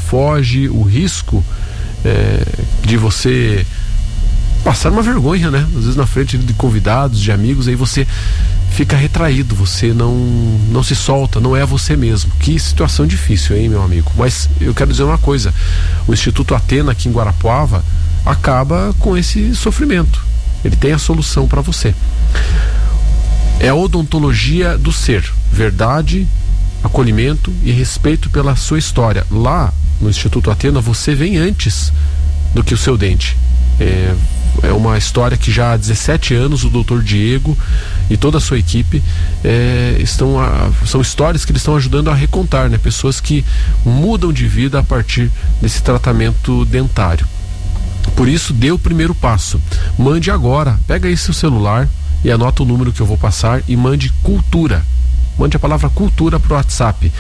foge o risco de você passar uma vergonha, né? Às vezes na frente de convidados, de amigos, aí você fica retraído, você não se solta, não é você mesmo. Que situação difícil, hein, meu amigo? Mas eu quero dizer uma coisa, o Instituto Athena aqui em Guarapuava acaba com esse sofrimento. Ele tem a solução para você. É a odontologia do ser, verdade, acolhimento e respeito pela sua história. Lá no Instituto Athena você vem antes do que o seu dente. É uma história que já há 17 anos o Dr. Diego e toda a sua equipe são histórias que eles estão ajudando a recontar, né? Pessoas que mudam de vida a partir desse tratamento dentário. Por isso, dê o primeiro passo. Mande agora, pega aí seu celular e anota o número que eu vou passar e mande cultura. Mande a palavra cultura pro WhatsApp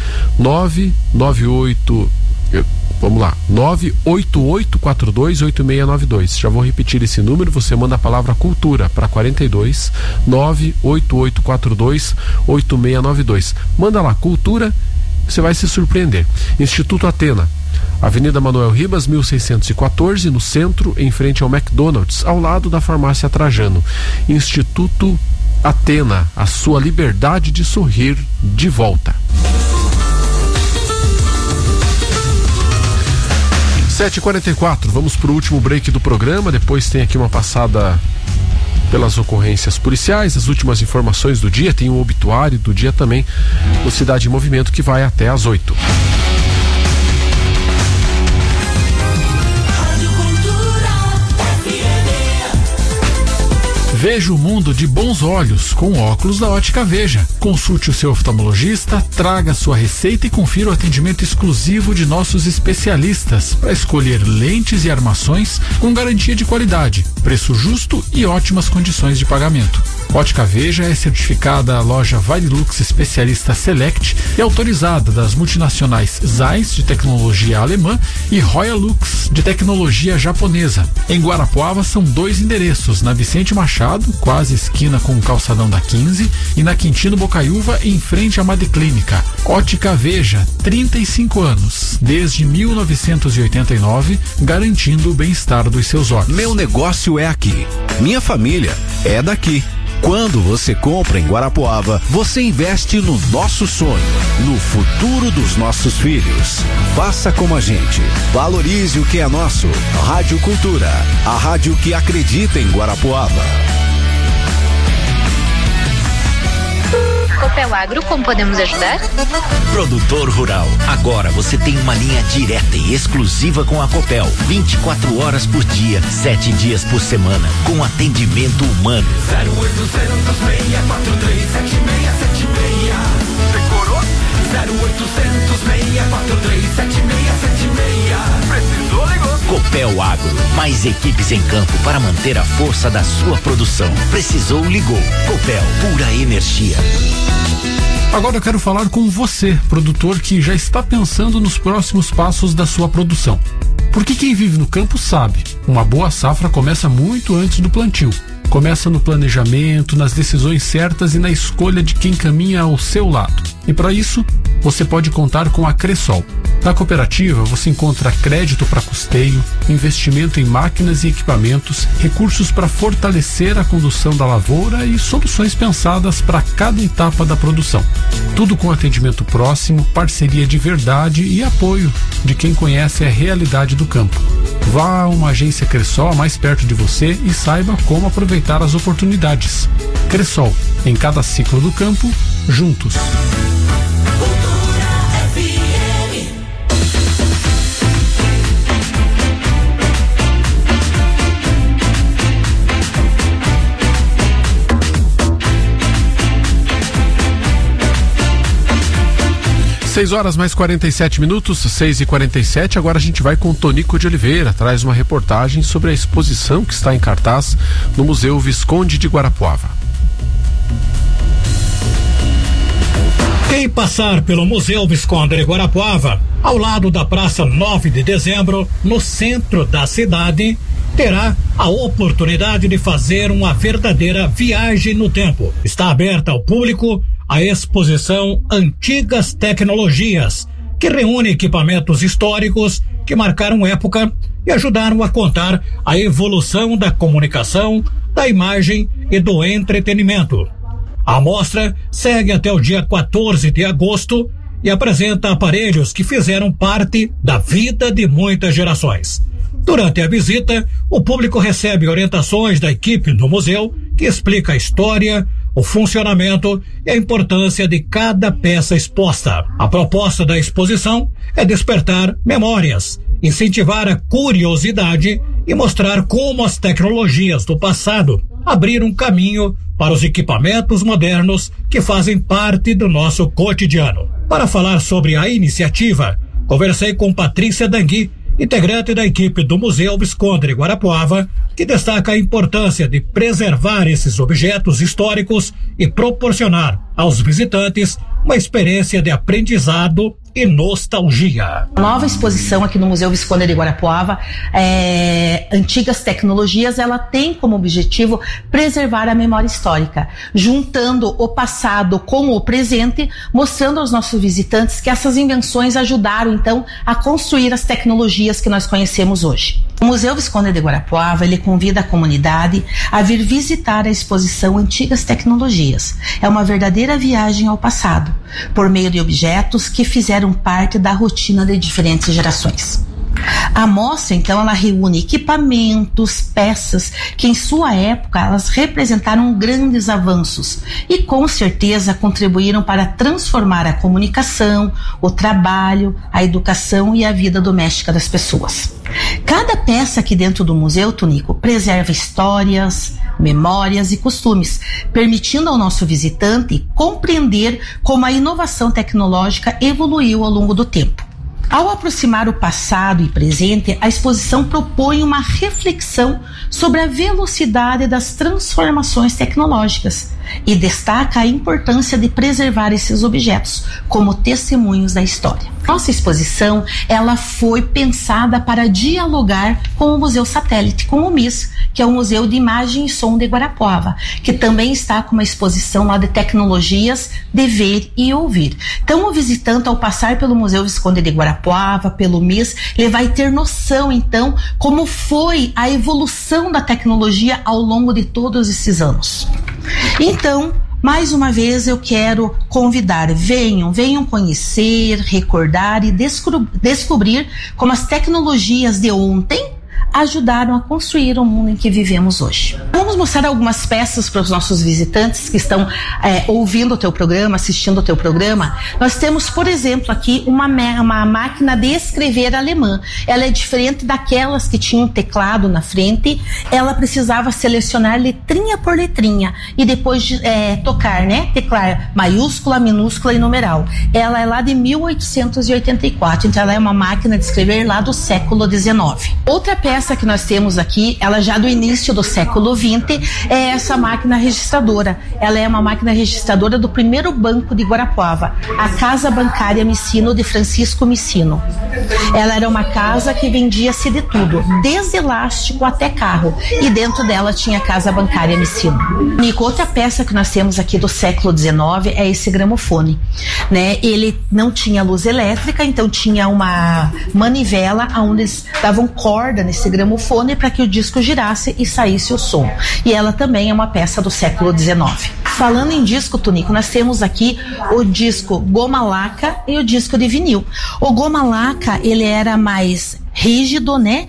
988428692. Já vou repetir esse número, você manda a palavra cultura para 42 988428692. Manda lá, cultura, você vai se surpreender. Instituto Athena, Avenida Manuel Ribas, 1614, no centro, em frente ao McDonald's, ao lado da farmácia Trajano. Instituto Athena, a sua liberdade de sorrir de volta. 7h44, vamos para o último break do programa. Depois tem aqui uma passada pelas ocorrências policiais, as últimas informações do dia, tem o obituário do dia também, no Cidade em Movimento, que vai até às 8h. Veja o mundo de bons olhos com óculos da Ótica Veja. Consulte o seu oftalmologista, traga sua receita e confira o atendimento exclusivo de nossos especialistas para escolher lentes e armações com garantia de qualidade, preço justo e ótimas condições de pagamento. Ótica Veja é certificada loja Varilux Especialista Select e autorizada das multinacionais Zeiss, de tecnologia alemã, e Royal Lux, de tecnologia japonesa. Em Guarapuava são 2 endereços, na Vicente Machado, quase esquina com o calçadão da 15, e na Quintino Bocaiúva, em frente à Madeclínica. Ótica Veja, 35 anos, desde 1989, garantindo o bem-estar dos seus olhos. Meu negócio é aqui, minha família é daqui. Quando você compra em Guarapuava, você investe no nosso sonho, no futuro dos nossos filhos. Faça como a gente. Valorize o que é nosso. Rádio Cultura, a rádio que acredita em Guarapuava. Copel Agro, como podemos ajudar? Produtor rural, agora você tem uma linha direta e exclusiva com a Copel, 24 horas por dia, 7 dias por semana, com atendimento humano. 0800 6437676. Decorou? 0800 6437676. Precisou, ligou. Copel Agro, mais equipes em campo para manter a força da sua produção. Precisou, ligou. Copel, pura energia. Agora eu quero falar com você, produtor que já está pensando nos próximos passos da sua produção. Porque quem vive no campo sabe, uma boa safra começa muito antes do plantio. Começa no planejamento, nas decisões certas e na escolha de quem caminha ao seu lado. E para isso, você pode contar com a Cressol. Na cooperativa, você encontra crédito para custeio, investimento em máquinas e equipamentos, recursos para fortalecer a condução da lavoura e soluções pensadas para cada etapa da produção. Tudo com atendimento próximo, parceria de verdade e apoio de quem conhece a realidade do campo. Vá a uma agência Cressol mais perto de você e saiba como aproveitar as oportunidades. Cressol, em cada ciclo do campo, juntos. 6h mais 47 minutos, 6h47. Agora a gente vai com o Tonico de Oliveira, traz uma reportagem sobre a exposição que está em cartaz no Museu Visconde de Guarapuava. Quem passar pelo Museu Visconde de Guarapuava, ao lado da Praça 9 de Dezembro, no centro da cidade, terá a oportunidade de fazer uma verdadeira viagem no tempo. Está aberta ao público a exposição Antigas Tecnologias, que reúne equipamentos históricos que marcaram época e ajudaram a contar a evolução da comunicação, da imagem e do entretenimento. A mostra segue até o dia 14 de agosto e apresenta aparelhos que fizeram parte da vida de muitas gerações. Durante a visita, o público recebe orientações da equipe do museu que explica a história, o funcionamento e a importância de cada peça exposta. A proposta da exposição é despertar memórias, incentivar a curiosidade e mostrar como as tecnologias do passado abriram caminho para os equipamentos modernos que fazem parte do nosso cotidiano. Para falar sobre a iniciativa, conversei com Patrícia Dangui, integrante da equipe do Museu Visconde de Guarapuava, que destaca a importância de preservar esses objetos históricos e proporcionar aos visitantes uma experiência de aprendizado e nostalgia. A nova exposição aqui no Museu Visconde de Guarapuava, Antigas Tecnologias, ela tem como objetivo preservar a memória histórica, juntando o passado com o presente, mostrando aos nossos visitantes que essas invenções ajudaram então a construir as tecnologias que nós conhecemos hoje. O Museu Visconde de Guarapuava, ele convida a comunidade a vir visitar a exposição Antigas Tecnologias. É uma verdadeira viagem ao passado, por meio de objetos que fizeram parte da rotina de diferentes gerações. A mostra, então, ela reúne equipamentos, peças que em sua época elas representaram grandes avanços e com certeza contribuíram para transformar a comunicação, o trabalho, a educação e a vida doméstica das pessoas. Cada peça aqui dentro do museu, Tonico, preserva histórias, memórias e costumes, permitindo ao nosso visitante compreender como a inovação tecnológica evoluiu ao longo do tempo. Ao aproximar o passado e presente, a exposição propõe uma reflexão sobre a velocidade das transformações tecnológicas e destaca a importância de preservar esses objetos como testemunhos da história. Nossa exposição, ela foi pensada para dialogar com o Museu Satélite, com o MIS, que é o Museu de Imagem e Som de Guarapuava, que também está com uma exposição lá de tecnologias de ver e ouvir. Então, o visitante, ao passar pelo Museu Visconde de Guarapuava, pelo MIS, ele vai ter noção, então, como foi a evolução da tecnologia ao longo de todos esses anos. Então, mais uma vez eu quero convidar, venham conhecer, recordar e descobrir como as tecnologias de ontem ajudaram a construir o mundo em que vivemos hoje. Vamos mostrar algumas peças para os nossos visitantes que estão ouvindo o teu programa, assistindo o teu programa. Nós temos, por exemplo, aqui uma máquina de escrever alemã. Ela é diferente daquelas que tinham um teclado na frente. Ela precisava selecionar letrinha por letrinha e depois tocar, né? Teclar maiúscula, minúscula e numeral. Ela é lá de 1884, então ela é uma máquina de escrever lá do século XIX. Outra peça que nós temos aqui, ela já do início do século XX, é essa máquina registradora. Ela é uma máquina registradora do primeiro banco de Guarapuava, a Casa Bancária Micino, de Francisco Micino. Ela era uma casa que vendia-se de tudo, desde elástico até carro, e dentro dela tinha a Casa Bancária Micino. Nico, outra peça que nós temos aqui do século XIX é esse gramofone, né? Ele não tinha luz elétrica, então tinha uma manivela onde eles davam corda nesse gramofone para que o disco girasse e saísse o som. E ela também é uma peça do século XIX. Falando em disco, Tonico, nós temos aqui o disco goma laca e o disco de vinil. O goma laca, ele era mais rígido, né?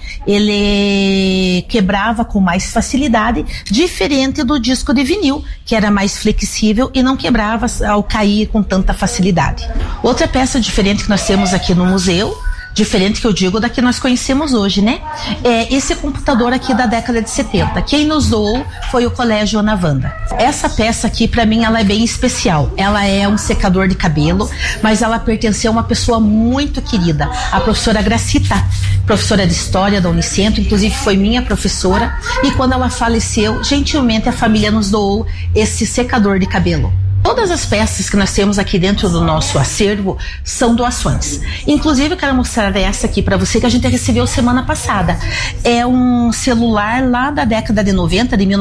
Ele quebrava com mais facilidade, diferente do disco de vinil, que era mais flexível e não quebrava ao cair com tanta facilidade. Outra peça diferente que nós temos aqui no museu, diferente que eu digo da que nós conhecemos hoje, né? É esse computador aqui da década de 70. Quem nos doou foi o Colégio Ana Wanda. Essa peça aqui, para mim, ela é bem especial. Ela é um secador de cabelo, mas ela pertenceu a uma pessoa muito querida, a professora Gracita, professora de História da Unicentro, inclusive foi minha professora, e quando ela faleceu, gentilmente a família nos doou esse secador de cabelo. Toda todas as peças que nós temos aqui dentro do nosso acervo são doações. Inclusive, eu quero mostrar essa aqui para você que a gente recebeu semana passada. É um celular lá da década de 90, de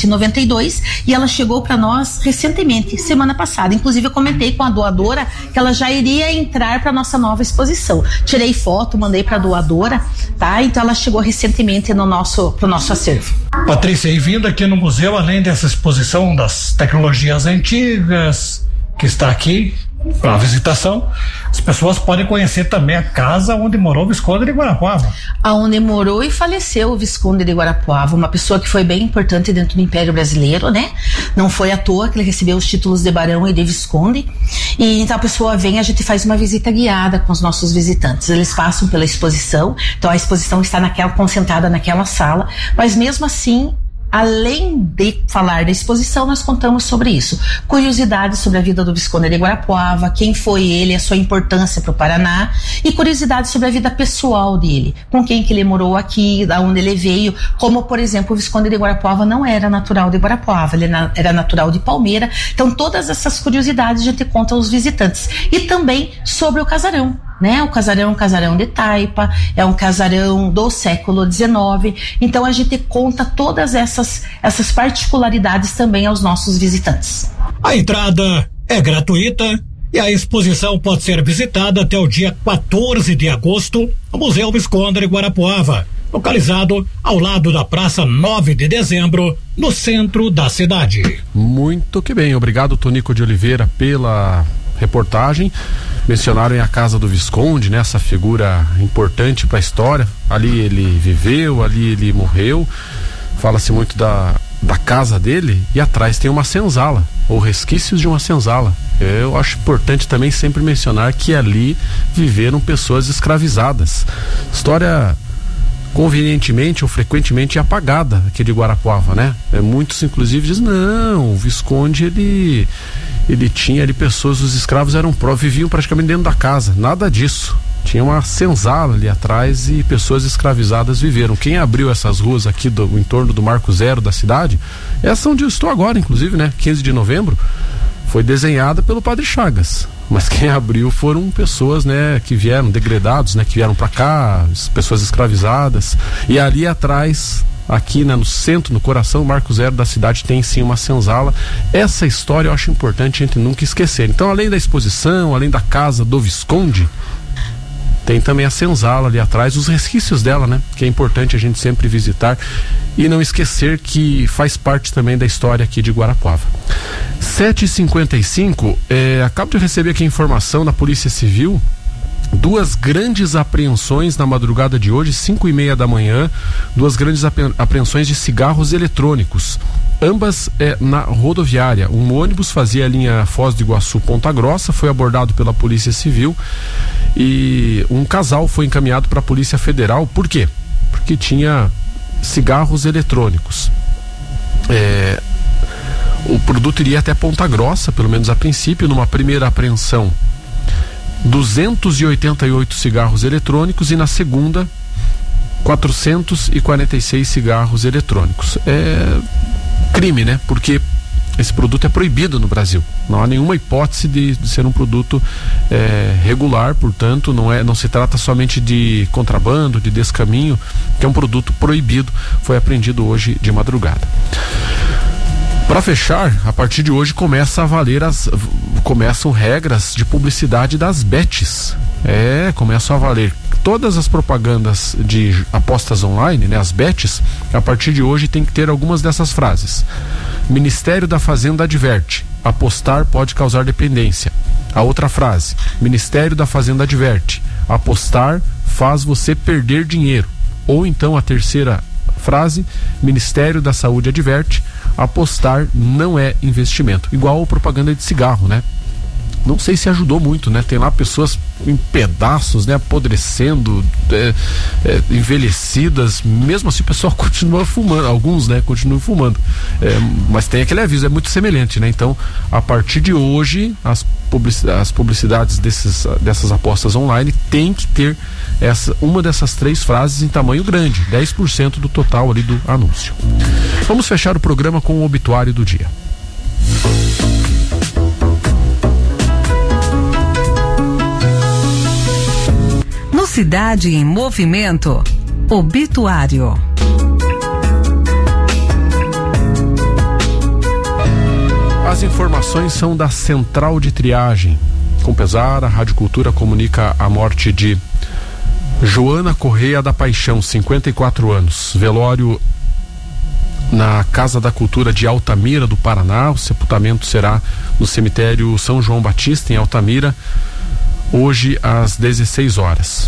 1992, e ela chegou para nós recentemente, semana passada. Inclusive, eu comentei com a doadora que ela já iria entrar para nossa nova exposição. Tirei foto, mandei para a doadora, tá? Então ela chegou recentemente pro nosso acervo. Patrícia, e vindo aqui no museu, além dessa exposição das tecnologias antigas que está aqui para visitação, as pessoas podem conhecer também a casa onde morou o Visconde de Guarapuava. Aonde morou e faleceu o Visconde de Guarapuava, uma pessoa que foi bem importante dentro do Império Brasileiro, né? Não foi à toa que ele recebeu os títulos de barão e de visconde. E então a pessoa vem, a gente faz uma visita guiada com os nossos visitantes. Eles passam pela exposição, então a exposição está concentrada naquela sala, mas mesmo assim, além de falar da exposição, nós contamos sobre isso. Curiosidades sobre a vida do Visconde de Guarapuava, quem foi ele, a sua importância para o Paraná, e curiosidades sobre a vida pessoal dele, com quem que ele morou aqui, da onde ele veio, como, por exemplo, o Visconde de Guarapuava não era natural de Guarapuava, ele era natural de Palmeira. Então, todas essas curiosidades a gente conta aos visitantes. E também sobre o casarão. Né? O casarão é um casarão de taipa, é um casarão do século XIX, então a gente conta todas essas particularidades também aos nossos visitantes. A entrada é gratuita e a exposição pode ser visitada até o dia 14 de agosto no Museu Visconde de Guarapuava, localizado ao lado da Praça 9 de Dezembro, no centro da cidade. Muito que bem, obrigado Tonico de Oliveira pela reportagem. Mencionaram a casa do Visconde, né? Essa figura importante para a história. Ali ele viveu, ali ele morreu. Fala-se muito da casa dele, e atrás tem uma senzala, ou resquícios de uma senzala. Eu acho importante também sempre mencionar que ali viveram pessoas escravizadas. História convenientemente ou frequentemente apagada aqui de Guarapuava, né? Muitos inclusive dizem, não, o Visconde ele tinha ali pessoas, os escravos viviam praticamente dentro da casa. Nada disso. Tinha uma senzala ali atrás e pessoas escravizadas viveram. Quem abriu essas ruas aqui do entorno do Marco Zero da cidade, essa onde eu estou agora, inclusive, né? 15 de novembro, foi desenhada pelo Padre Chagas. Mas quem abriu foram pessoas, né, que vieram, degredados, né, que vieram para cá, pessoas escravizadas. E ali atrás, aqui, né, no centro, no coração, Marco Zero da cidade, tem sim uma senzala. Essa história eu acho importante a gente nunca esquecer. Então, além da exposição, além da casa do Visconde, tem também a senzala ali atrás, os resquícios dela, né? Que é importante a gente sempre visitar e não esquecer que faz parte também da história aqui de Guarapuava. 7h55, acabo de receber aqui a informação da Polícia Civil. 2 grandes apreensões na madrugada de hoje, 5h30 da manhã, 2 grandes apreensões de cigarros eletrônicos, ambas na rodoviária. Um ônibus fazia a linha Foz do Iguaçu Ponta Grossa, foi abordado pela Polícia Civil, e um casal foi encaminhado para a Polícia Federal. Por quê? Porque tinha cigarros eletrônicos. O produto iria até Ponta Grossa, pelo menos a princípio. Numa primeira apreensão, 288 cigarros eletrônicos, e na segunda 446 cigarros eletrônicos. É crime, né? Porque esse produto é proibido no Brasil. Não há nenhuma hipótese de ser um produto regular, portanto não se trata somente de contrabando, de descaminho, que é um produto proibido. Foi apreendido hoje de madrugada. Para fechar, a partir de hoje começam regras de publicidade das bets. Começam a valer todas as propagandas de apostas online, né, as bets. A partir de hoje tem que ter algumas dessas frases. Ministério da Fazenda adverte: apostar pode causar dependência. A outra frase: Ministério da Fazenda adverte: apostar faz você perder dinheiro. Ou então a terceira frase: Ministério da Saúde adverte: apostar não é investimento. Igual a propaganda de cigarro, né? Não sei se ajudou muito, né? Tem lá pessoas em pedaços, né? Apodrecendo, envelhecidas. Mesmo assim o pessoal continua fumando. Alguns, né? Continuam fumando. Mas tem aquele aviso, é muito semelhante, né? Então, a partir de hoje, as publicidades dessas apostas online tem que ter uma dessas 3 frases em tamanho grande, 10% do total ali do anúncio. Vamos fechar o programa com o obituário do dia. Cidade em Movimento. Obituário. As informações são da Central de Triagem. Com pesar, a Rádio Cultura comunica a morte de Joana Correia da Paixão, 54 anos. Velório na Casa da Cultura de Altamira, do Paraná. O sepultamento será no cemitério São João Batista, em Altamira, hoje às 16 horas.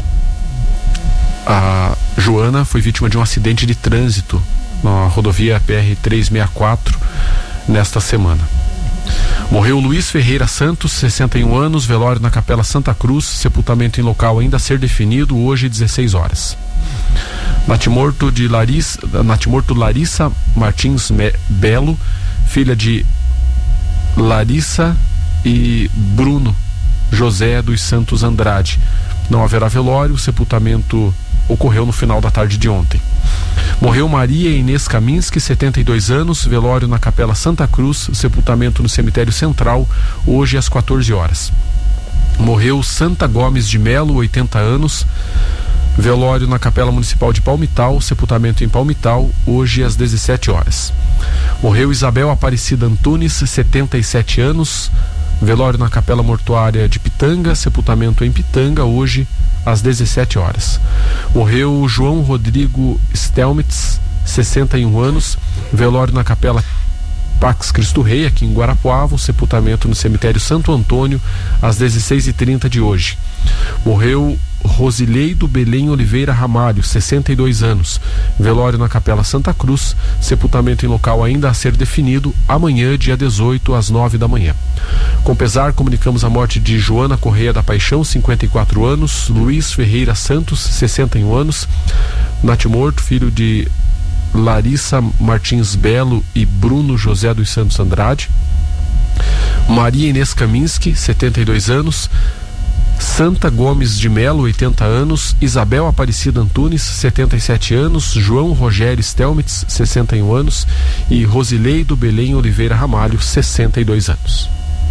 A Joana foi vítima de um acidente de trânsito na rodovia PR-364 nesta semana. Morreu Luiz Ferreira Santos, 61 anos, velório na Capela Santa Cruz, sepultamento em local ainda a ser definido, hoje 16 horas. Natimorto Larissa Martins Belo, filha de Larissa e Bruno José dos Santos Andrade. Não haverá velório, o sepultamento ocorreu no final da tarde de ontem. Morreu Maria Inês Kaminski, 72 anos, velório na Capela Santa Cruz, sepultamento no cemitério central, hoje às 14 horas. Morreu Santa Gomes de Melo, 80 anos, velório na Capela Municipal de Palmital, sepultamento em Palmital, hoje às 17 horas. Morreu Isabel Aparecida Antunes, 77 anos, velório na Capela Mortuária de Pitanga, sepultamento em Pitanga, hoje às 17 horas. Morreu João Rodrigo Stelmitz, 61 anos, velório na Capela Pax Cristo Rei, aqui em Guarapuava, sepultamento no cemitério Santo Antônio, às 16h30 de hoje. Morreu Rosileido Belém Oliveira Ramalho, 62 anos, velório na Capela Santa Cruz, sepultamento em local ainda a ser definido, amanhã, dia 18, às 9 da manhã. Com pesar, comunicamos a morte de Joana Correia da Paixão, 54 anos, Luiz Ferreira Santos, 61 anos, natimorto, filho de Larissa Martins Belo e Bruno José dos Santos Andrade. Maria Inês Kaminski, 72 anos, Santa Gomes de Melo, 80 anos, Isabel Aparecida Antunes, 77 anos, João Rogério Stelmitz, 61 anos e Rosileido Belém Oliveira Ramalho, 62 anos.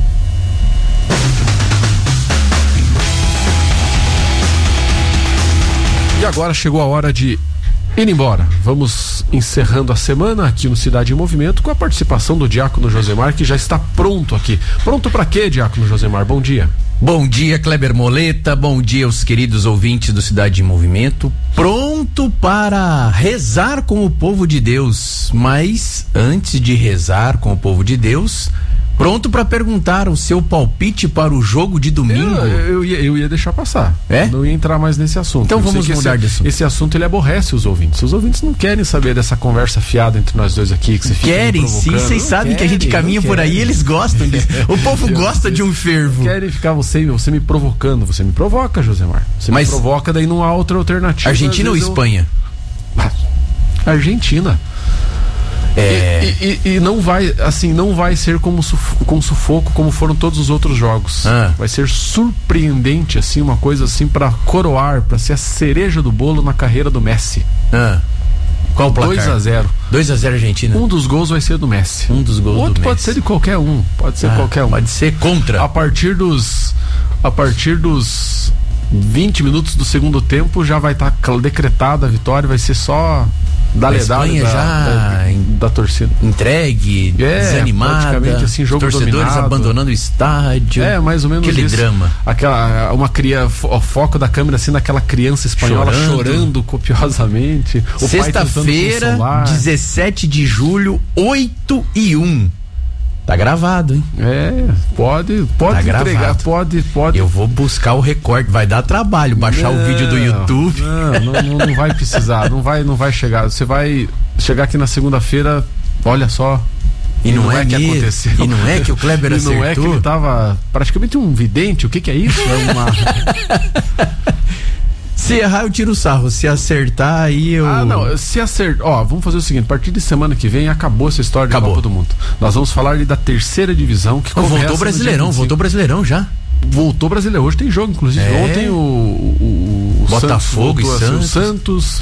E agora chegou a hora de ir embora. Vamos encerrando a semana aqui no Cidade em Movimento com a participação do Diácono Josemar, que já está pronto aqui. Pronto para quê, Diácono Josemar? Bom dia. Bom dia, Kleber Moleta, bom dia aos queridos ouvintes do Cidade em Movimento. Pronto para rezar com o povo de Deus, mas antes de rezar com o povo de Deus, pronto para perguntar o seu palpite para o jogo de domingo. Eu ia deixar passar. Não ia entrar mais nesse assunto. Então vamos mudar de assunto. Esse assunto ele aborrece os ouvintes. Os ouvintes não querem saber dessa conversa fiada entre nós dois aqui, que você fica querem sim, vocês sabem que a gente caminha por aí, eles gostam disso. O povo gosta de um fervo. Querem ficar você me provocando. Você me provoca, Josemar. Você me provoca, daí não há outra alternativa. Argentina ou Espanha? Argentina. E não vai ser com sufoco como foram todos os outros jogos. Vai ser surpreendente, assim, uma coisa assim para coroar, para ser a cereja do bolo na carreira do Messi. Qual o placar? 2-0. 2-0 Argentina. Um dos gols vai ser do Messi. Um dos gols o outro do pode Messi. ser de qualquer um. Pode ser qualquer um. Pode ser contra. A partir dos 20 minutos do segundo tempo já vai estar decretada a vitória, vai ser só da torcida entregue, desanimada, assim, jogo torcedores dominado, abandonando o estádio, mais ou menos aquele isso. drama, o foco da câmera assim naquela criança espanhola chorando copiosamente. Sexta-feira, 17 de julho, 8:01. Tá gravado, hein? Pode tá entregar, gravado. pode. Eu vou buscar o recorte, vai dar trabalho, baixar o vídeo do YouTube. Não vai precisar, não vai chegar. Você vai chegar aqui na segunda-feira, olha só. E não é que aconteceu. E não é que o Kleber acertou. Não é que ele tava praticamente um vidente. O que é isso? Se errar, eu tiro o sarro. Se acertar, aí eu... se acertar... vamos fazer o seguinte. A partir de semana que vem, acabou essa história de Copa do Mundo. Nós vamos falar ali da terceira divisão, que voltou Brasileirão já. Voltou Brasileirão. Hoje tem jogo, inclusive. Ontem o Botafogo e Santos.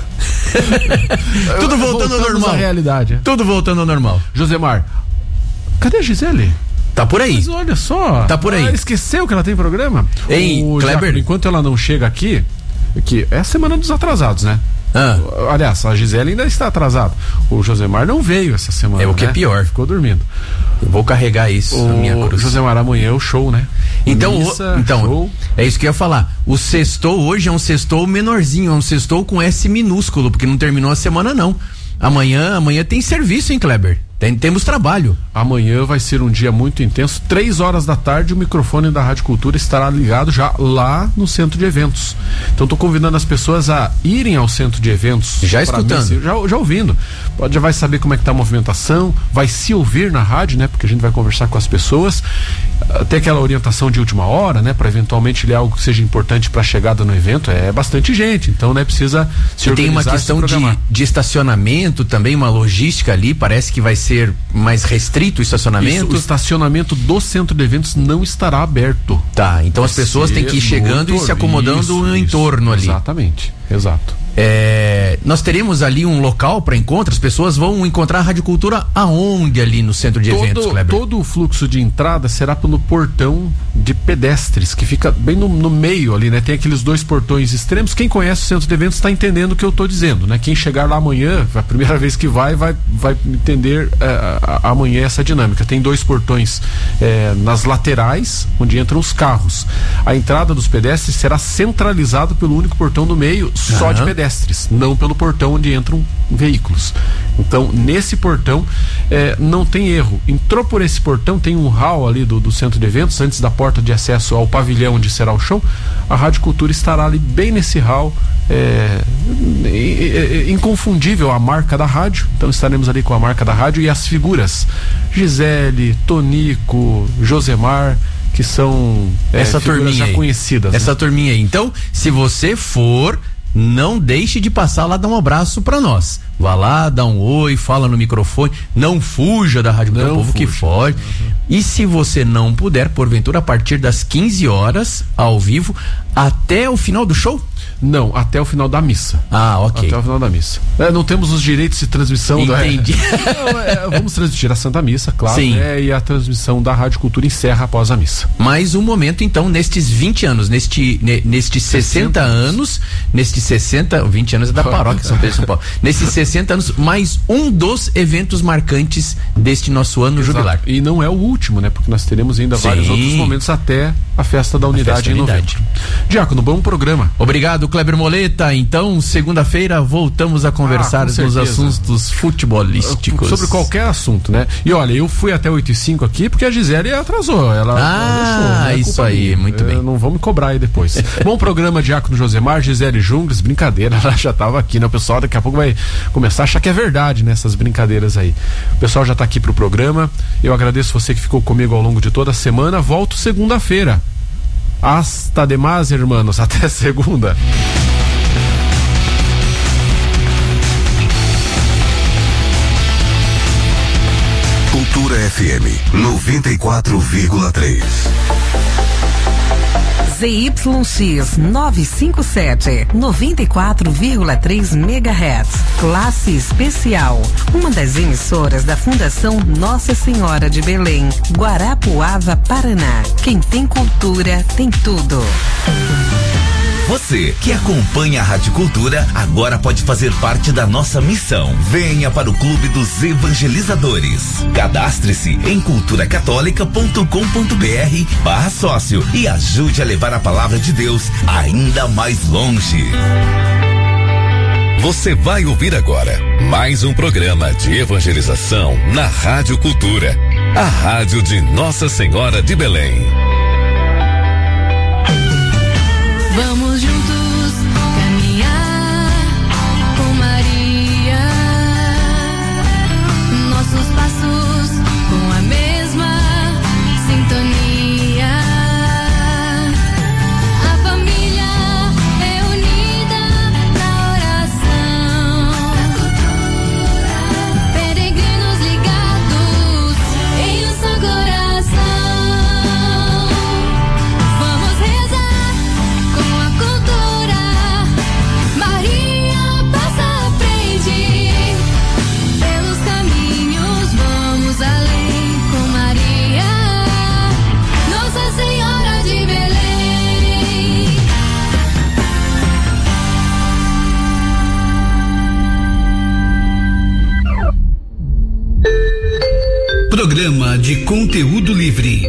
Tudo voltando ao normal. À realidade. Tudo voltando ao normal. Josemar, cadê a Gisele? Tá por aí. Mas olha só. Tá por aí. Esqueceu que ela tem programa? Kleber, enquanto ela não chega aqui, que é a semana dos atrasados, né? Aliás, a Gisele ainda está atrasada. O Josemar não veio essa semana. É o que é pior. Ficou dormindo. Eu vou carregar isso na minha cruz. Josemar, amanhã é o show, né? Então, show. É isso que eu ia falar. O sextou hoje é um sextou menorzinho, é um sextou com S minúsculo, porque não terminou a semana, não. Amanhã tem serviço, hein, Kleber? Temos trabalho. Amanhã vai ser um dia muito intenso. 3h da tarde, o microfone da Rádio Cultura estará ligado já lá no centro de eventos. Então estou convidando as pessoas a irem ao centro de eventos. Já escutando. Já ouvindo. Já vai saber como é que tá a movimentação, vai se ouvir na rádio, né? Porque a gente vai conversar com as pessoas. Tem aquela orientação de última hora, né? Para eventualmente ler algo que seja importante para a chegada no evento. É bastante gente, então, né? Precisa se organizar. Tem uma questão de estacionamento também, uma logística ali, parece que vai ser mais restrito o estacionamento. Isso, o estacionamento do centro de eventos não estará aberto. Tá, então as pessoas têm que ir chegando e se acomodando no entorno ali. Exatamente, exato. Nós teremos ali um local para encontro, as pessoas vão encontrar a Rádio Cultura aonde ali no centro de eventos, Kleber? Todo o fluxo de entrada será pelo portão de pedestres, que fica bem no meio ali, né? Tem aqueles 2 portões extremos. Quem conhece o centro de eventos está entendendo o que eu estou dizendo, né? Quem chegar lá amanhã, a primeira vez que vai entender amanhã essa dinâmica. Tem 2 portões nas laterais, onde entram os carros. A entrada dos pedestres será centralizada pelo único portão no meio, só de pedestres, não pelo portão onde entram veículos. Então, nesse portão não tem erro. Entrou por esse portão, tem um hall ali do centro de eventos, antes da porta de acesso ao pavilhão onde será o show. A Rádio Cultura estará ali bem nesse hall. Inconfundível a marca da rádio. Então estaremos ali com a marca da rádio e as figuras Gisele, Tonico, Josemar, que são essa turminha já conhecidas. Essa turminha aí. Então, se você for, não deixe de passar lá, dar um abraço pra nós. Vá lá, dá um oi, fala no microfone, não fuja da rádio, o povo que foge. E se você não puder, porventura, a partir das 15 horas, ao vivo, até o final do show? Não, até o final da missa. Ah, ok. Até o final da missa. Não temos os direitos de transmissão. Entendi. Vamos transmitir a Santa Missa, claro. Sim. E a transmissão da Rádio Cultura encerra após a missa. Mais um momento, então, nestes 20 anos, nestes 60 anos, nestes 60, 20 anos é da paróquia São Pedro de São Paulo. Nesses 60 anos, mais um dos eventos marcantes deste nosso ano jubilar. E não é o último, né? Porque nós teremos ainda vários outros momentos até a festa da unidade em novembro. Diácono, bom programa. Obrigado, Kleber Moleta. Então, segunda-feira voltamos a conversar nos assuntos futebolísticos. Sobre qualquer assunto, né? E olha, eu fui até 8h05 aqui porque a Gisele atrasou. Ela deixou, né? Isso aí, muito bem. Não vamos me cobrar aí depois. Bom programa, Diácono Josemar, Gisele Jungles, brincadeira, ela já estava aqui, né? O pessoal daqui a pouco vai começar a achar que é verdade, né? Essas brincadeiras aí. O pessoal já está aqui pro programa. Eu agradeço você que ficou comigo ao longo de toda a semana. Volto segunda-feira. Hasta demais, irmãos. Até segunda. Cultura FM 94,3. ZYX 957, 94,3 MHz. Classe especial. Uma das emissoras da Fundação Nossa Senhora de Belém, Guarapuava, Paraná. Quem tem cultura tem tudo. Você que acompanha a Rádio Cultura agora pode fazer parte da nossa missão. Venha para o Clube dos Evangelizadores. Cadastre-se em culturacatólica.com.br/sócio e ajude a levar a palavra de Deus ainda mais longe. Você vai ouvir agora mais um programa de evangelização na Rádio Cultura, a rádio de Nossa Senhora de Belém. Vamos juntos caminhar com Maria, nossos passos com a mesma sintonia. A família é unida na oração, peregrinos ligados em um só coração. programa de conteúdo livre.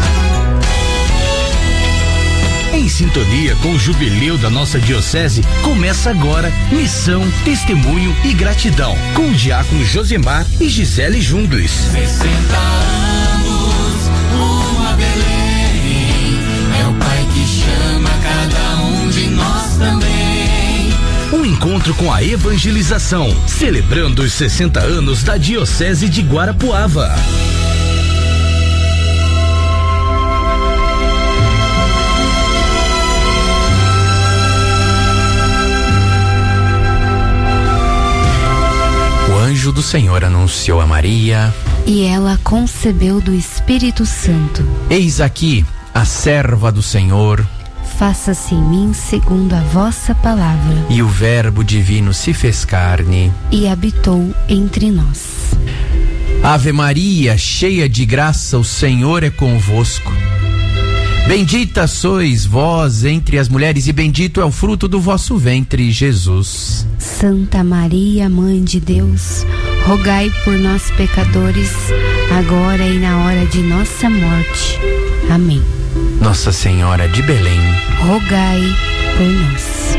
Em sintonia com o jubileu da nossa diocese, começa agora Missão, Testemunho e Gratidão, com o diácono Josemar e Gisele Jungles. 60 anos, uma Belém, é o Pai que chama cada um de nós também. Um encontro com a evangelização, celebrando os 60 anos da Diocese de Guarapuava. O anjo do Senhor anunciou a Maria, e ela concebeu do Espírito Santo. Eis aqui a serva do Senhor. Faça-se em mim segundo a vossa palavra. E o Verbo divino se fez carne e habitou entre nós. Ave Maria, cheia de graça, o Senhor é convosco. Bendita sois vós entre as mulheres, e bendito é o fruto do vosso ventre, Jesus. Santa Maria, Mãe de Deus, rogai por nós pecadores, agora e na hora de nossa morte. Amém. Nossa Senhora de Belém, rogai por nós.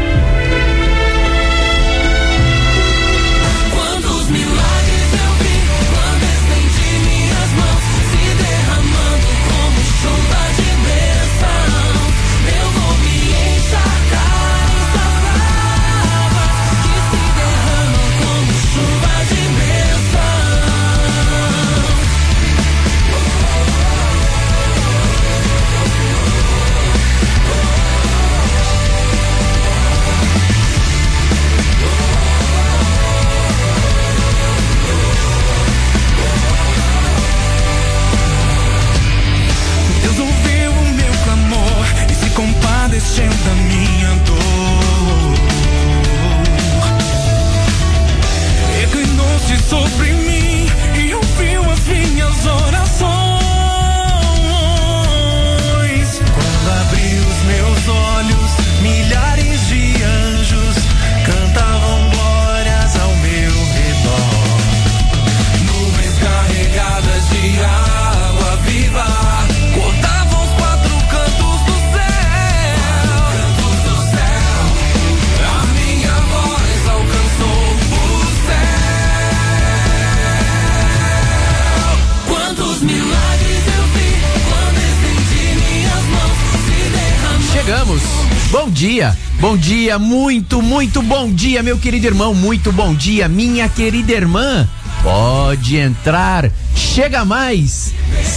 Quantos milagres eu vi quando estendi minhas mãos, se derramando como chuva de bênção. Meu nome encharcar em palavras que se derramam como chuva de bênção. Deus ouviu o meu clamor e se compadeceu da minha dor. Reclinou-se sobre mim e ouviu as minhas orações. Quando abri os meus olhos, milhares de anjos cantavam glórias ao meu redor. Nuvens carregadas de água viva cortavam os quatro cantos do céu. A minha voz alcançou o céu. Quantos milagres eu vi quando estendi minhas mãos, se derramando. Chegamos. Bom dia, muito bom dia, meu querido irmão, muito bom dia, minha querida irmã. Pode entrar, chega mais.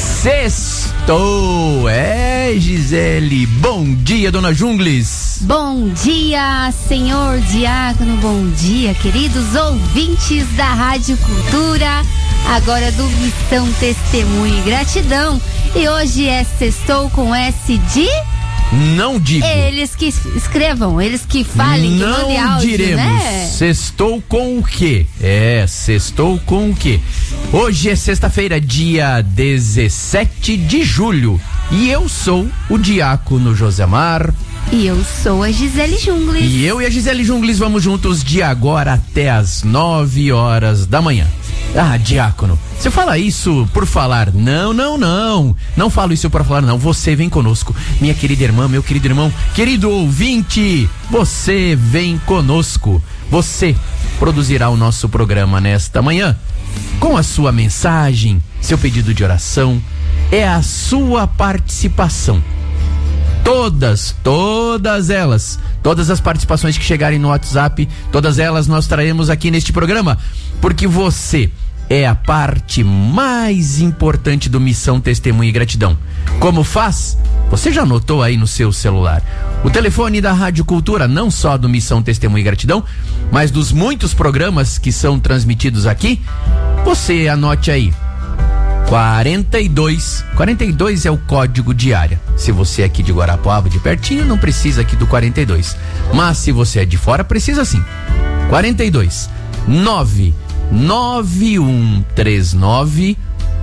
Sextou. Gisele. Bom dia, dona Jungles. Bom dia, senhor diácono, bom dia, queridos ouvintes da Rádio Cultura, agora do Missão, Testemunho e Gratidão. E hoje é Sextou com S de... Não digo. Eles que escrevam, eles que falem, que mandem áudio, não diremos, né? Sextou com o quê? Sextou com o quê? Hoje é sexta-feira, dia 17 de julho. E eu sou o diácono Josemar. E eu sou a Gisele Jungles. E eu e a Gisele Jungles vamos juntos de agora até as 9 horas da manhã. Ah, diácono, você fala isso por falar? Não. Não falo isso por falar, não. Você vem conosco, minha querida irmã, meu querido irmão, querido ouvinte. Você vem conosco. Você produzirá o nosso programa nesta manhã com a sua mensagem, seu pedido de oração. É a sua participação. Todas elas, todas as participações que chegarem no WhatsApp, todas elas nós traremos aqui neste programa, porque você é a parte mais importante do Missão, Testemunho e Gratidão. Como faz? Você já anotou aí no seu celular o telefone da Rádio Cultura, não só do Missão, Testemunho e Gratidão, mas dos muitos programas que são transmitidos aqui. Você anote aí: 42 é o código de área. Se você é aqui de Guarapuava, de pertinho, não precisa aqui do 42. Mas se você é de fora, precisa sim. 42 99139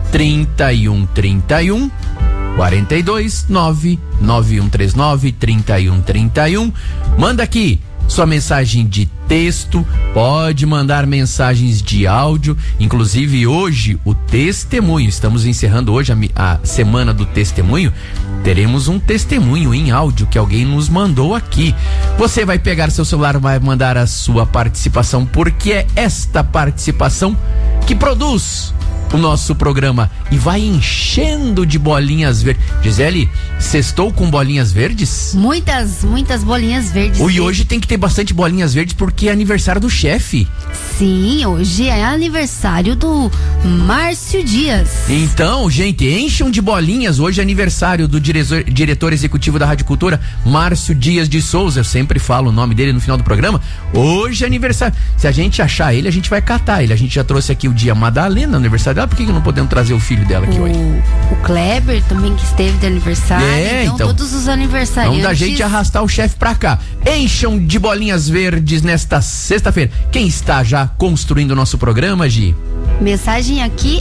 3131. 42 99139 3131. Manda aqui sua mensagem de texto, pode mandar mensagens de áudio, inclusive hoje o testemunho, estamos encerrando hoje a semana do testemunho, teremos um testemunho em áudio que alguém nos mandou aqui. Você vai pegar seu celular, vai mandar a sua participação, porque é esta participação que produz o nosso programa e vai enchendo de bolinhas verdes. Gisele, sextou com bolinhas verdes? Muitas bolinhas verdes. E hoje tem que ter bastante bolinhas verdes porque é aniversário do chefe. Sim, hoje é aniversário do Márcio Dias. Então, gente, encham de bolinhas. Hoje é aniversário do diretor executivo da Rádio Cultura, Márcio Dias de Souza. Eu sempre falo o nome dele no final do programa. Hoje é aniversário. Se a gente achar ele, a gente vai catar ele. A gente já trouxe aqui o dia Madalena, aniversário dela. Por que não podemos trazer o filho dela aqui hoje? O Kleber também, que esteve de aniversário. Então todos os aniversariantes. Vamos da gente arrastar o chefe pra cá. Encham de bolinhas verdes nesta sexta-feira. Quem está já construindo o nosso programa, Gi? Mensagem aqui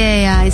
às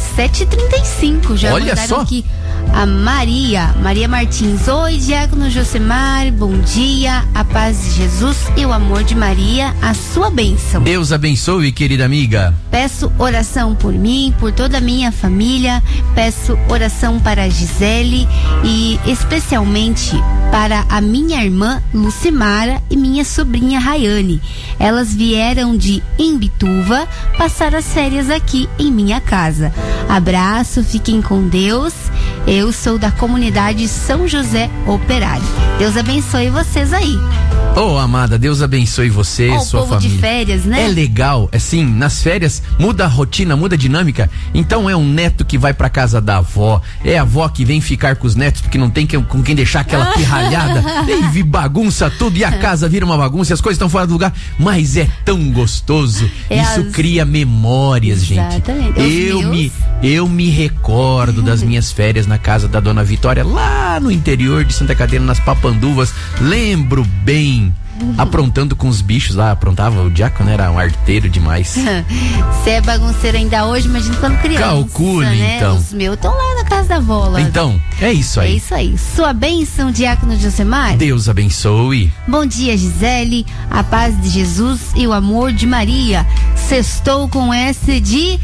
7h35. Já olha mandaram só aqui. A Maria Martins. Oi, Diácono Josemar, bom dia, a paz de Jesus e o amor de Maria, a sua bênção. Deus abençoe, querida amiga. Peço oração por mim, por toda a minha família, peço oração para a Gisele e especialmente para a minha irmã Lucimara e minha sobrinha Rayane. Elas vieram de Imbituva passar as férias aqui em minha casa. Abraço, fiquem com Deus. Eu sou da comunidade São José Operário. Deus abençoe vocês aí. Ô, amada, Deus abençoe você e sua povo família. De férias, né? É legal, assim, nas férias muda a rotina, muda a dinâmica. Então é um neto que vai pra casa da avó, é a avó que vem ficar com os netos porque não tem com quem deixar aquela pirralhada, e bagunça tudo e a casa vira uma bagunça e as coisas estão fora do lugar, mas é tão gostoso. Isso cria memórias, exatamente, gente. Eu me recordo das minhas férias na casa da dona Vitória, lá no interior de Santa Catarina, nas Papanduvas. Lembro bem. Aprontando com os bichos lá, aprontava, o Diácono era um arteiro demais. Você é bagunceiro ainda hoje, imagina quando criança. Calcule, né? então. Os meus estão lá na casa da avó. Lá. Então, é isso aí. É isso aí. Sua bênção, Diácono Josemar. Deus abençoe. Bom dia, Gisele, a paz de Jesus e o amor de Maria. Sextou com S de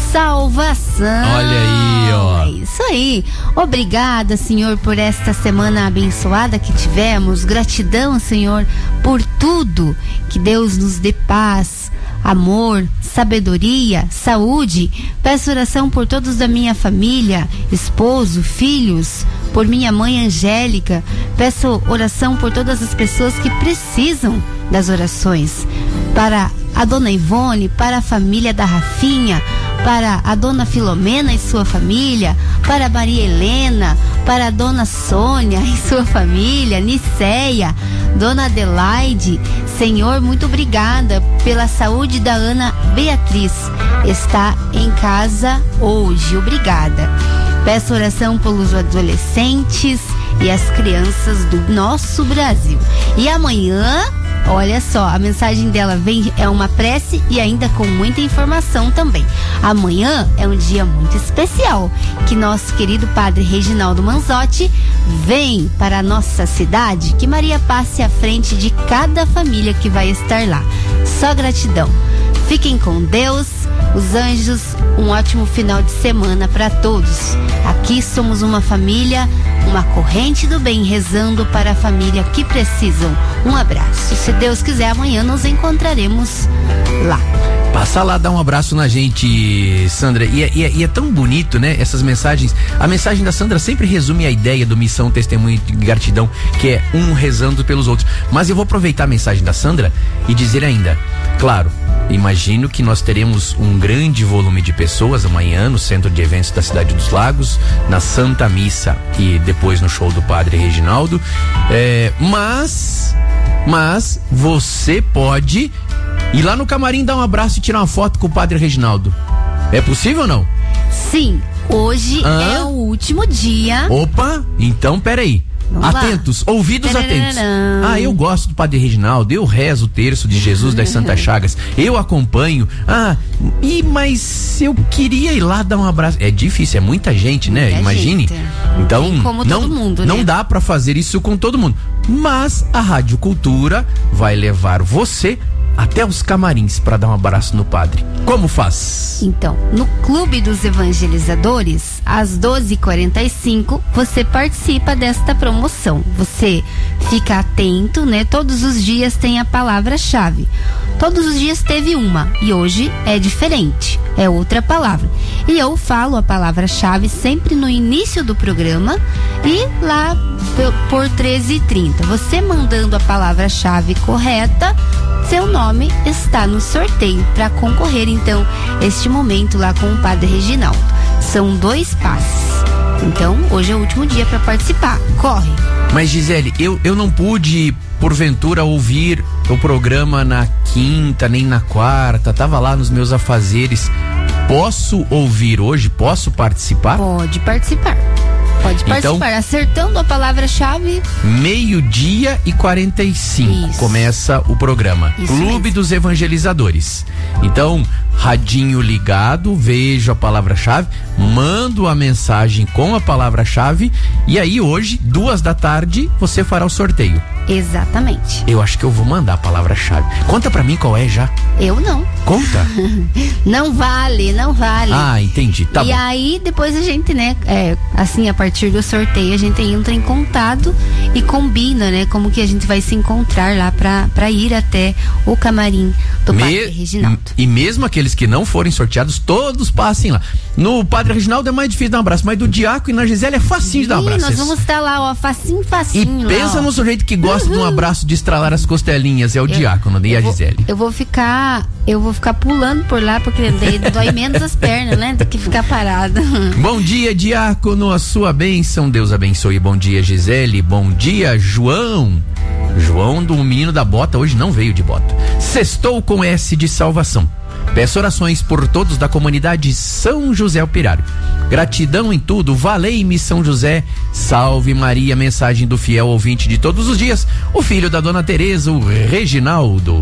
salvação. Olha aí, ó. É isso aí. Obrigada, Senhor, por esta semana abençoada que tivemos. Gratidão, Senhor, por tudo. Que Deus nos dê paz, amor, sabedoria, saúde. Peço oração por todos da minha família, esposo, filhos, por minha mãe Angélica. Peço oração por todas as pessoas que precisam das orações. Para a dona Ivone, para a família da Rafinha, para a dona Filomena e sua família, para a Maria Helena, para a dona Sônia e sua família, Niceia, dona Adelaide. Senhor, muito obrigada pela saúde da Ana Beatriz. Está em casa hoje. Obrigada. Peço oração pelos adolescentes e as crianças do nosso Brasil. E amanhã, olha só, a mensagem dela é uma prece e ainda com muita informação também. Amanhã é um dia muito especial, que nosso querido Padre Reginaldo Manzotti vem para a nossa cidade, que Maria passe à frente de cada família que vai estar lá. Só gratidão. Fiquem com Deus, os anjos, um ótimo final de semana para todos. Aqui somos uma família, uma corrente do bem, rezando para a família que precisam. Um abraço. Se Deus quiser, amanhã nos encontraremos lá. Passa lá, dá um abraço na gente, Sandra. E é tão bonito, né? Essas mensagens. A mensagem da Sandra sempre resume a ideia do missão, testemunho e gratidão, que é um rezando pelos outros. Mas eu vou aproveitar a mensagem da Sandra e dizer ainda, claro, imagino que nós teremos um grande volume de pessoas amanhã no Centro de Eventos da Cidade dos Lagos, na Santa Missa e depois no show do Padre Reginaldo. Mas você pode ir lá no camarim, dar um abraço e tirar uma foto com o Padre Reginaldo. É possível ou não? Sim, hoje é o último dia. Opa, então peraí. Vamos lá. Atentos, ouvidos atentos. Tarararã. Eu gosto do Padre Reginaldo, eu rezo o terço de Jesus das Santas Chagas, eu acompanho. Mas eu queria ir lá dar um abraço. É difícil, é muita gente, né? Muita Imagine. gente. Então, E como não, todo mundo, não né? dá pra fazer isso com todo mundo. Mas a Rádio Cultura vai levar você até os camarins para dar um abraço no padre. Como faz? Então, no Clube dos Evangelizadores, às 12h45, você participa desta promoção. Você fica atento, né? Todos os dias tem a palavra-chave. Todos os dias teve uma e hoje é diferente, é outra palavra. E eu falo a palavra-chave sempre no início do programa e lá por 13h30. Você mandando a palavra-chave correta, seu nome está no sorteio para concorrer, então, este momento lá com o Padre Reginaldo. São 2 passes. Então, hoje é o último dia para participar. Corre! Mas, Gisele, eu não pude, porventura, ouvir o programa na quinta, nem na quarta. Tava lá nos meus afazeres. Posso ouvir hoje? Posso participar? Pode participar. Pode participar, acertando a palavra-chave. 12h45 começa o programa. Isso Clube mesmo. dos Evangelizadores. Então, radinho ligado, vejo a palavra-chave, mando a mensagem com a palavra-chave e aí hoje, 2h, você fará o sorteio. Exatamente. Eu acho que eu vou mandar a palavra-chave. Conta pra mim qual é já. Eu não. Conta. Não vale, não vale. Entendi. Tá e bom. aí, depois a gente, né, assim, a partir do sorteio, a gente entra em contato e combina, né, como que a gente vai se encontrar lá pra ir até o camarim do Padre Reginaldo. E mesmo aqueles que não forem sorteados, todos passem lá. No Padre Reginaldo é mais difícil dar um abraço, mas do Diácono e na Gisele é facinho de dar um abraço. Nós vamos estar lá, ó, facinho. E pensa lá, ó. no sujeito que gosta de um abraço de estralar as costelinhas, é o Diácono e a Gisele. Eu vou ficar pulando por lá, porque daí dói menos as pernas, né, do que ficar parada. Bom dia, Diácono, a sua bênção, Deus abençoe. Bom dia, Gisele. Bom dia, João. João do Menino da Bota hoje não veio de bota. Sextou com S de salvação. Peço orações por todos da comunidade São José Operário. Gratidão em tudo, valei-me São José, salve Maria, mensagem do fiel ouvinte de todos os dias, o filho da Dona Teresa, o Reginaldo.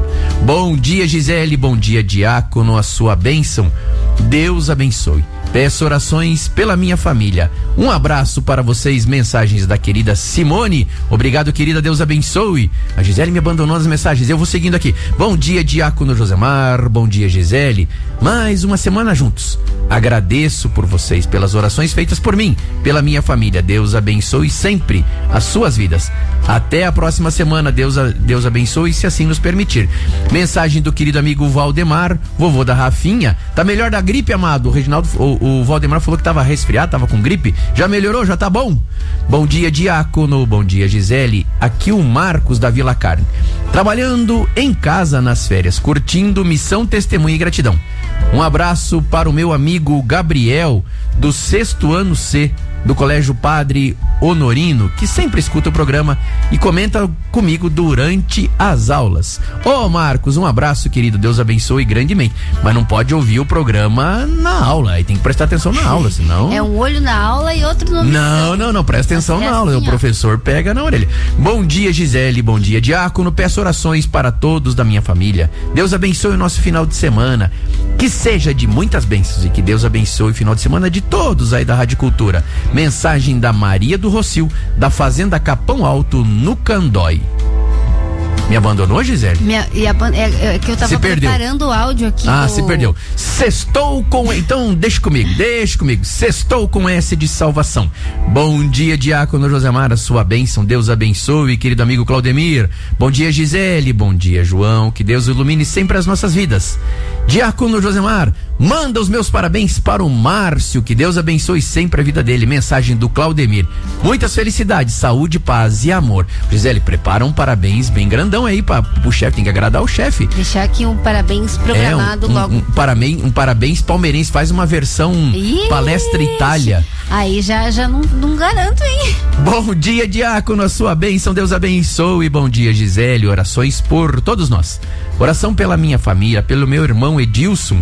Bom dia, Gisele, bom dia, Diácono, a sua bênção, Deus abençoe. Peço orações pela minha família. Um abraço para vocês, mensagens da querida Simone. Obrigado, querida, Deus abençoe. A Gisele me abandonou nas mensagens, eu vou seguindo aqui. Bom dia, Diácono Josemar, bom dia, Gisele. Mais uma semana juntos. Agradeço por vocês, pelas orações feitas por mim, pela minha família. Deus abençoe sempre as suas vidas. Até a próxima semana, Deus abençoe, se assim nos permitir. Mensagem do querido amigo Valdemar, vovô da Rafinha. Tá melhor da gripe, amado? O Reginaldo, o Valdemar falou que tava resfriado, tava com gripe. Já melhorou? Já tá bom? Bom dia, Diácono. Bom dia, Gisele. Aqui o Marcos da Vila Carne. Trabalhando em casa nas férias, curtindo Missão Testemunha e Gratidão. Um abraço para o meu amigo Gabriel, do 6º ano C, do Colégio Padre Honorino, que sempre escuta o programa e comenta comigo durante as aulas. Ô Marcos, um abraço, querido, Deus abençoe grandemente, mas não pode ouvir o programa na aula, aí tem que prestar atenção na aula, senão... É um olho na aula e outro no Não, presta atenção na aula, o professor pega na orelha. Bom dia, Gisele, bom dia, Diácono, peço orações para todos da minha família, Deus abençoe o nosso final de semana, que seja de muitas bênçãos e que Deus abençoe o final de semana de todos aí da Rádio Cultura. Mensagem da Maria do Rocio, da Fazenda Capão Alto, no Candói. Me abandonou, Gisele? É que eu tava preparando o áudio aqui. Se perdeu. Sextou com... Então, deixa comigo. Sextou com S de salvação. Bom dia, Diácono Josemar, a sua bênção. Deus abençoe, querido amigo Claudemir. Bom dia, Gisele. Bom dia, João. Que Deus ilumine sempre as nossas vidas. Diácono Josemar, manda os meus parabéns para o Márcio. Que Deus abençoe sempre a vida dele. Mensagem do Claudemir. Muitas felicidades, saúde, paz e amor. Gisele, prepara um parabéns bem grandão aí pro chefe, tem que agradar o chefe. Deixar aqui um parabéns programado logo. Um parabéns palmeirense, faz uma versão Palestra Itália. Aí já não garanto, hein? Bom dia, Diácono, a sua bênção, Deus abençoe. Bom dia, Gisele, orações por todos nós. Oração pela minha família, pelo meu irmão Edilson,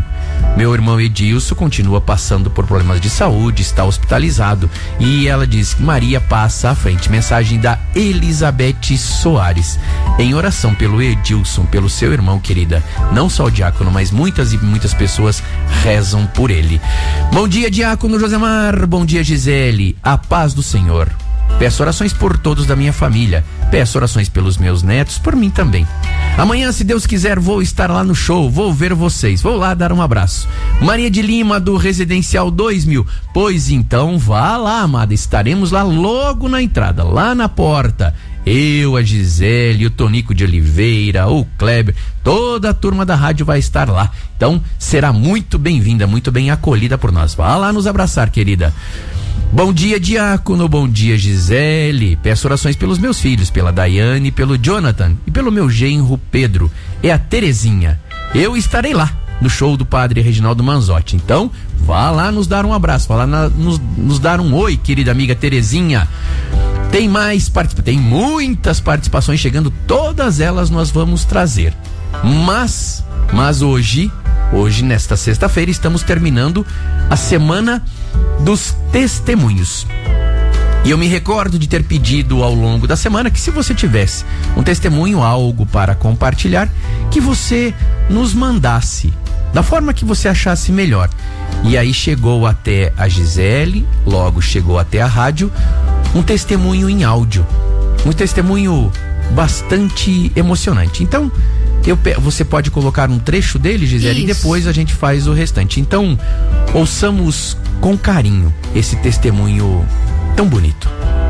Meu irmão Edilson continua passando por problemas de saúde, está hospitalizado. E ela diz que Maria passa à frente. Mensagem da Elizabeth Soares. Em oração pelo Edilson, pelo seu irmão, querida. Não só o diácono, mas muitas e muitas pessoas rezam por ele. Bom dia, diácono Josemar. Bom dia, Gisele. A paz do Senhor. Peço orações por todos da minha família. Peço orações pelos meus netos, por mim também. Amanhã, se Deus quiser, vou estar lá no show, vou ver vocês. Vou lá dar um abraço. Maria de Lima, do Residencial 2000. Pois então, vá lá, amada. Estaremos lá logo na entrada, lá na porta. Eu, a Gisele, o Tonico de Oliveira, o Kleber, toda a turma da rádio vai estar lá. Então, será muito bem-vinda, muito bem acolhida por nós. Vá lá nos abraçar, querida. Bom dia, diácono, bom dia, Gisele. Peço orações pelos meus filhos, pela Daiane, pelo Jonathan e pelo meu genro Pedro. É a Terezinha. Eu estarei lá no show do padre Reginaldo Manzotti. Então, vá lá nos dar um abraço, vá lá nos dar um oi, querida amiga Terezinha. Tem tem muitas participações chegando, todas elas nós vamos trazer. Mas hoje, nesta sexta-feira, estamos terminando a semana dos testemunhos. E eu me recordo de ter pedido ao longo da semana que, se você tivesse um testemunho, algo para compartilhar, que você nos mandasse da forma que você achasse melhor. E aí chegou até a Gisele, logo chegou até a rádio, um testemunho em áudio, um testemunho bastante emocionante. Então, você pode colocar um trecho dele, Gisele, e depois a gente faz o restante. Então, ouçamos com carinho esse testemunho tão bonito.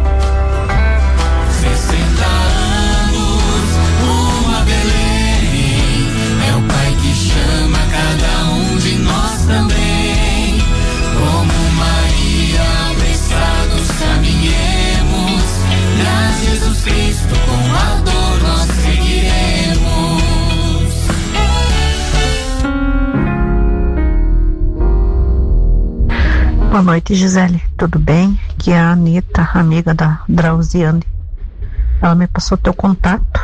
60 anos, uma Belém, é o Pai que chama cada um de nós também. Como Maria, apressados caminhemos, e a Jesus Cristo com ardor nós seguiremos. Boa noite, Gisele. Tudo bem? Aqui é a Anitta, amiga da Drauziane. Ela me passou teu contato.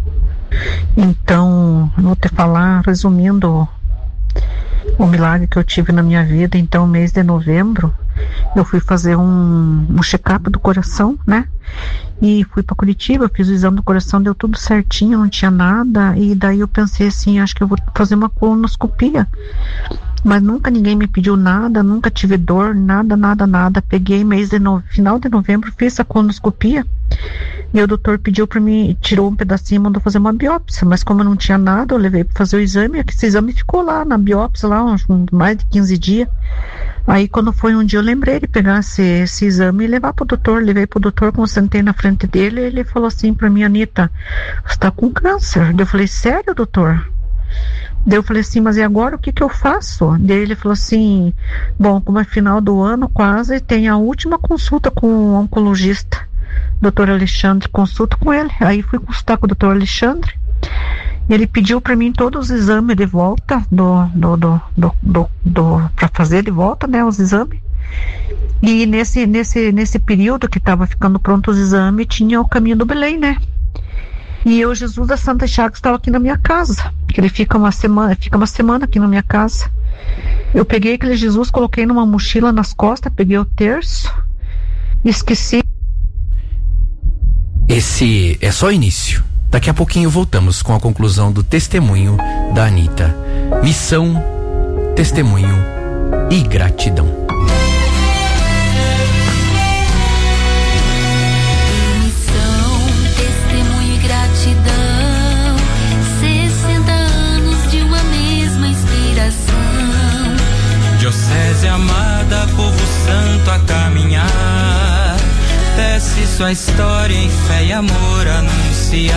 Então, vou te falar, resumindo o milagre que eu tive na minha vida. Então, mês de novembro, eu fui fazer um check-up do coração, né? E fui para Curitiba, fiz o exame do coração, deu tudo certinho, não tinha nada. E daí eu pensei assim, acho que eu vou fazer uma colonoscopia. Mas nunca ninguém me pediu nada, nunca tive dor, nada. Peguei final de novembro, fiz a colonoscopia e o doutor pediu para mim, tirou um pedacinho e mandou fazer uma biópsia, mas como eu não tinha nada, eu levei para fazer o exame, esse exame ficou lá na biópsia, lá mais de 15 dias. Aí quando foi um dia eu lembrei de pegar esse exame e levar pro doutor, levei pro doutor, quando sentei na frente dele, ele falou assim para mim, Anitta, você tá com câncer. Eu falei, sério, doutor? Daí eu falei assim, mas e agora o que eu faço? Daí ele falou assim, bom, como é final do ano quase, tem a última consulta com o oncologista, Dr. Alexandre, consulta com ele. Aí fui consultar com o Dr. Alexandre, ele pediu para mim todos os exames de volta, para fazer de volta, né, os exames. E nesse período que estava ficando pronto os exames, tinha o Caminho do Belém, né? E eu, Jesus da Santa Chagas, estava aqui na minha casa, que ele fica uma semana aqui na minha casa. Eu peguei aquele Jesus, coloquei numa mochila nas costas, peguei o terço, esqueci. Esse é só o início. Daqui a pouquinho voltamos com a conclusão do testemunho da Anitta. Missão, testemunho e gratidão. Diocese amada, povo santo a caminhar, tece sua história em fé e amor anunciar.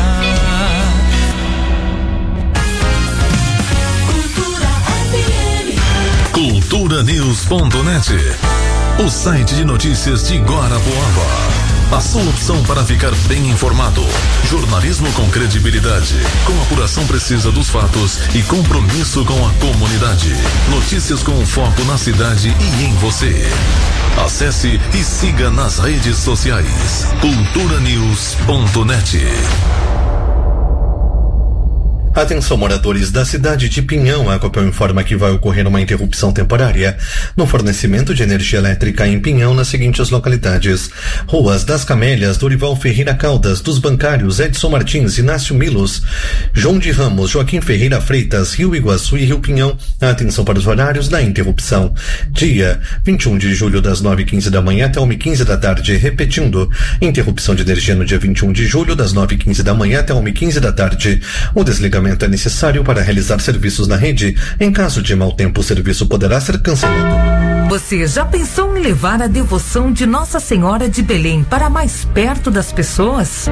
Culturanews.net, o site de notícias de Guarapuava. A sua opção para ficar bem informado. Jornalismo com credibilidade, com apuração precisa dos fatos e compromisso com a comunidade. Notícias com foco na cidade e em você. Acesse e siga nas redes sociais. Culturanews.net. Atenção, moradores da cidade de Pinhão. A Copel informa que vai ocorrer uma interrupção temporária no fornecimento de energia elétrica em Pinhão nas seguintes localidades: Ruas das Camélias, Dorival Ferreira Caldas, dos Bancários, Edson Martins, Inácio Milos, João de Ramos, Joaquim Ferreira Freitas, Rio Iguaçu e Rio Pinhão. Atenção para os horários da interrupção. Dia 21 de julho, das 9h15 da manhã até 1h15 da tarde. Repetindo, interrupção de energia no dia 21 de julho, das 9h15 da manhã até 1h15 da tarde. O desligamento é necessário para realizar serviços na rede. Em caso de mau tempo, o serviço poderá ser cancelado. Você já pensou em levar a devoção de Nossa Senhora de Belém para mais perto das pessoas?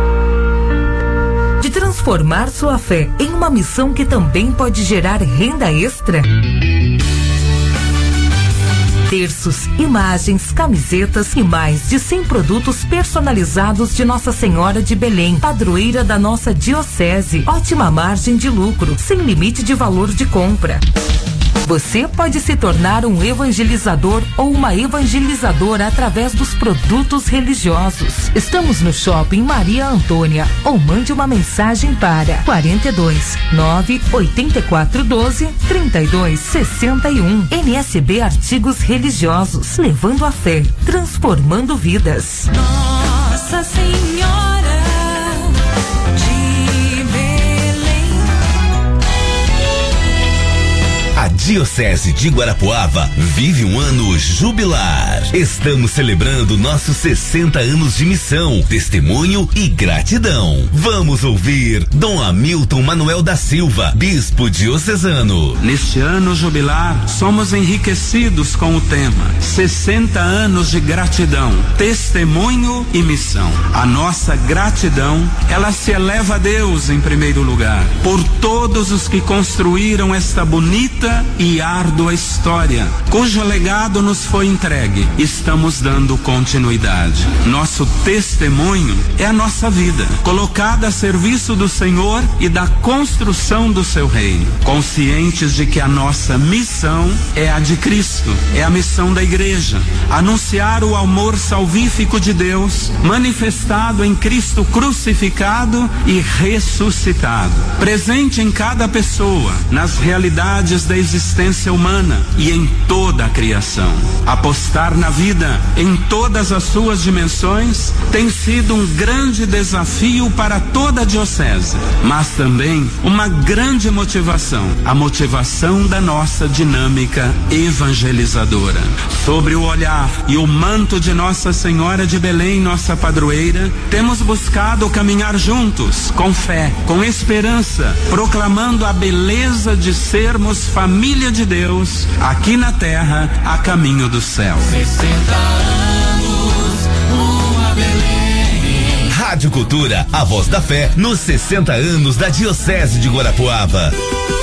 De transformar sua fé em uma missão que também pode gerar renda extra? Terços, imagens, camisetas e mais de 100 produtos personalizados de Nossa Senhora de Belém, padroeira da nossa diocese. Ótima margem de lucro, sem limite de valor de compra. Você pode se tornar um evangelizador ou uma evangelizadora através dos produtos religiosos. Estamos no Shopping Maria Antônia, ou mande uma mensagem para 42 98412 3261. NSB Artigos Religiosos, levando a fé, transformando vidas. Nossa Senhora de Belém. A Diocese de Guarapuava vive um ano jubilar. Estamos celebrando nossos 60 anos de missão, testemunho e gratidão. Vamos ouvir Dom Hamilton Manuel da Silva, bispo diocesano. Neste ano jubilar, somos enriquecidos com o tema 60 anos de gratidão, testemunho e missão. A nossa gratidão, ela se eleva a Deus em primeiro lugar, por todos os que construíram esta bonita e árdua história, cujo legado nos foi entregue. Estamos dando continuidade. Nosso testemunho é a nossa vida, colocada a serviço do Senhor e da construção do seu reino, conscientes de que a nossa missão é a de Cristo, é a missão da igreja, anunciar o amor salvífico de Deus, manifestado em Cristo crucificado e ressuscitado, presente em cada pessoa, nas realidades da existência humana e em toda a criação. Apostar na vida em todas as suas dimensões tem sido um grande desafio para toda a diocese, mas também uma grande motivação, a motivação da nossa dinâmica evangelizadora. Sobre o olhar e o manto de Nossa Senhora de Belém, nossa padroeira, temos buscado caminhar juntos, com fé, com esperança, proclamando a beleza de sermos família de Deus, aqui na terra, a caminho do céu. 60 anos, uma Belém. Rádio Cultura, a voz da fé, nos 60 anos da Diocese de Guarapuava.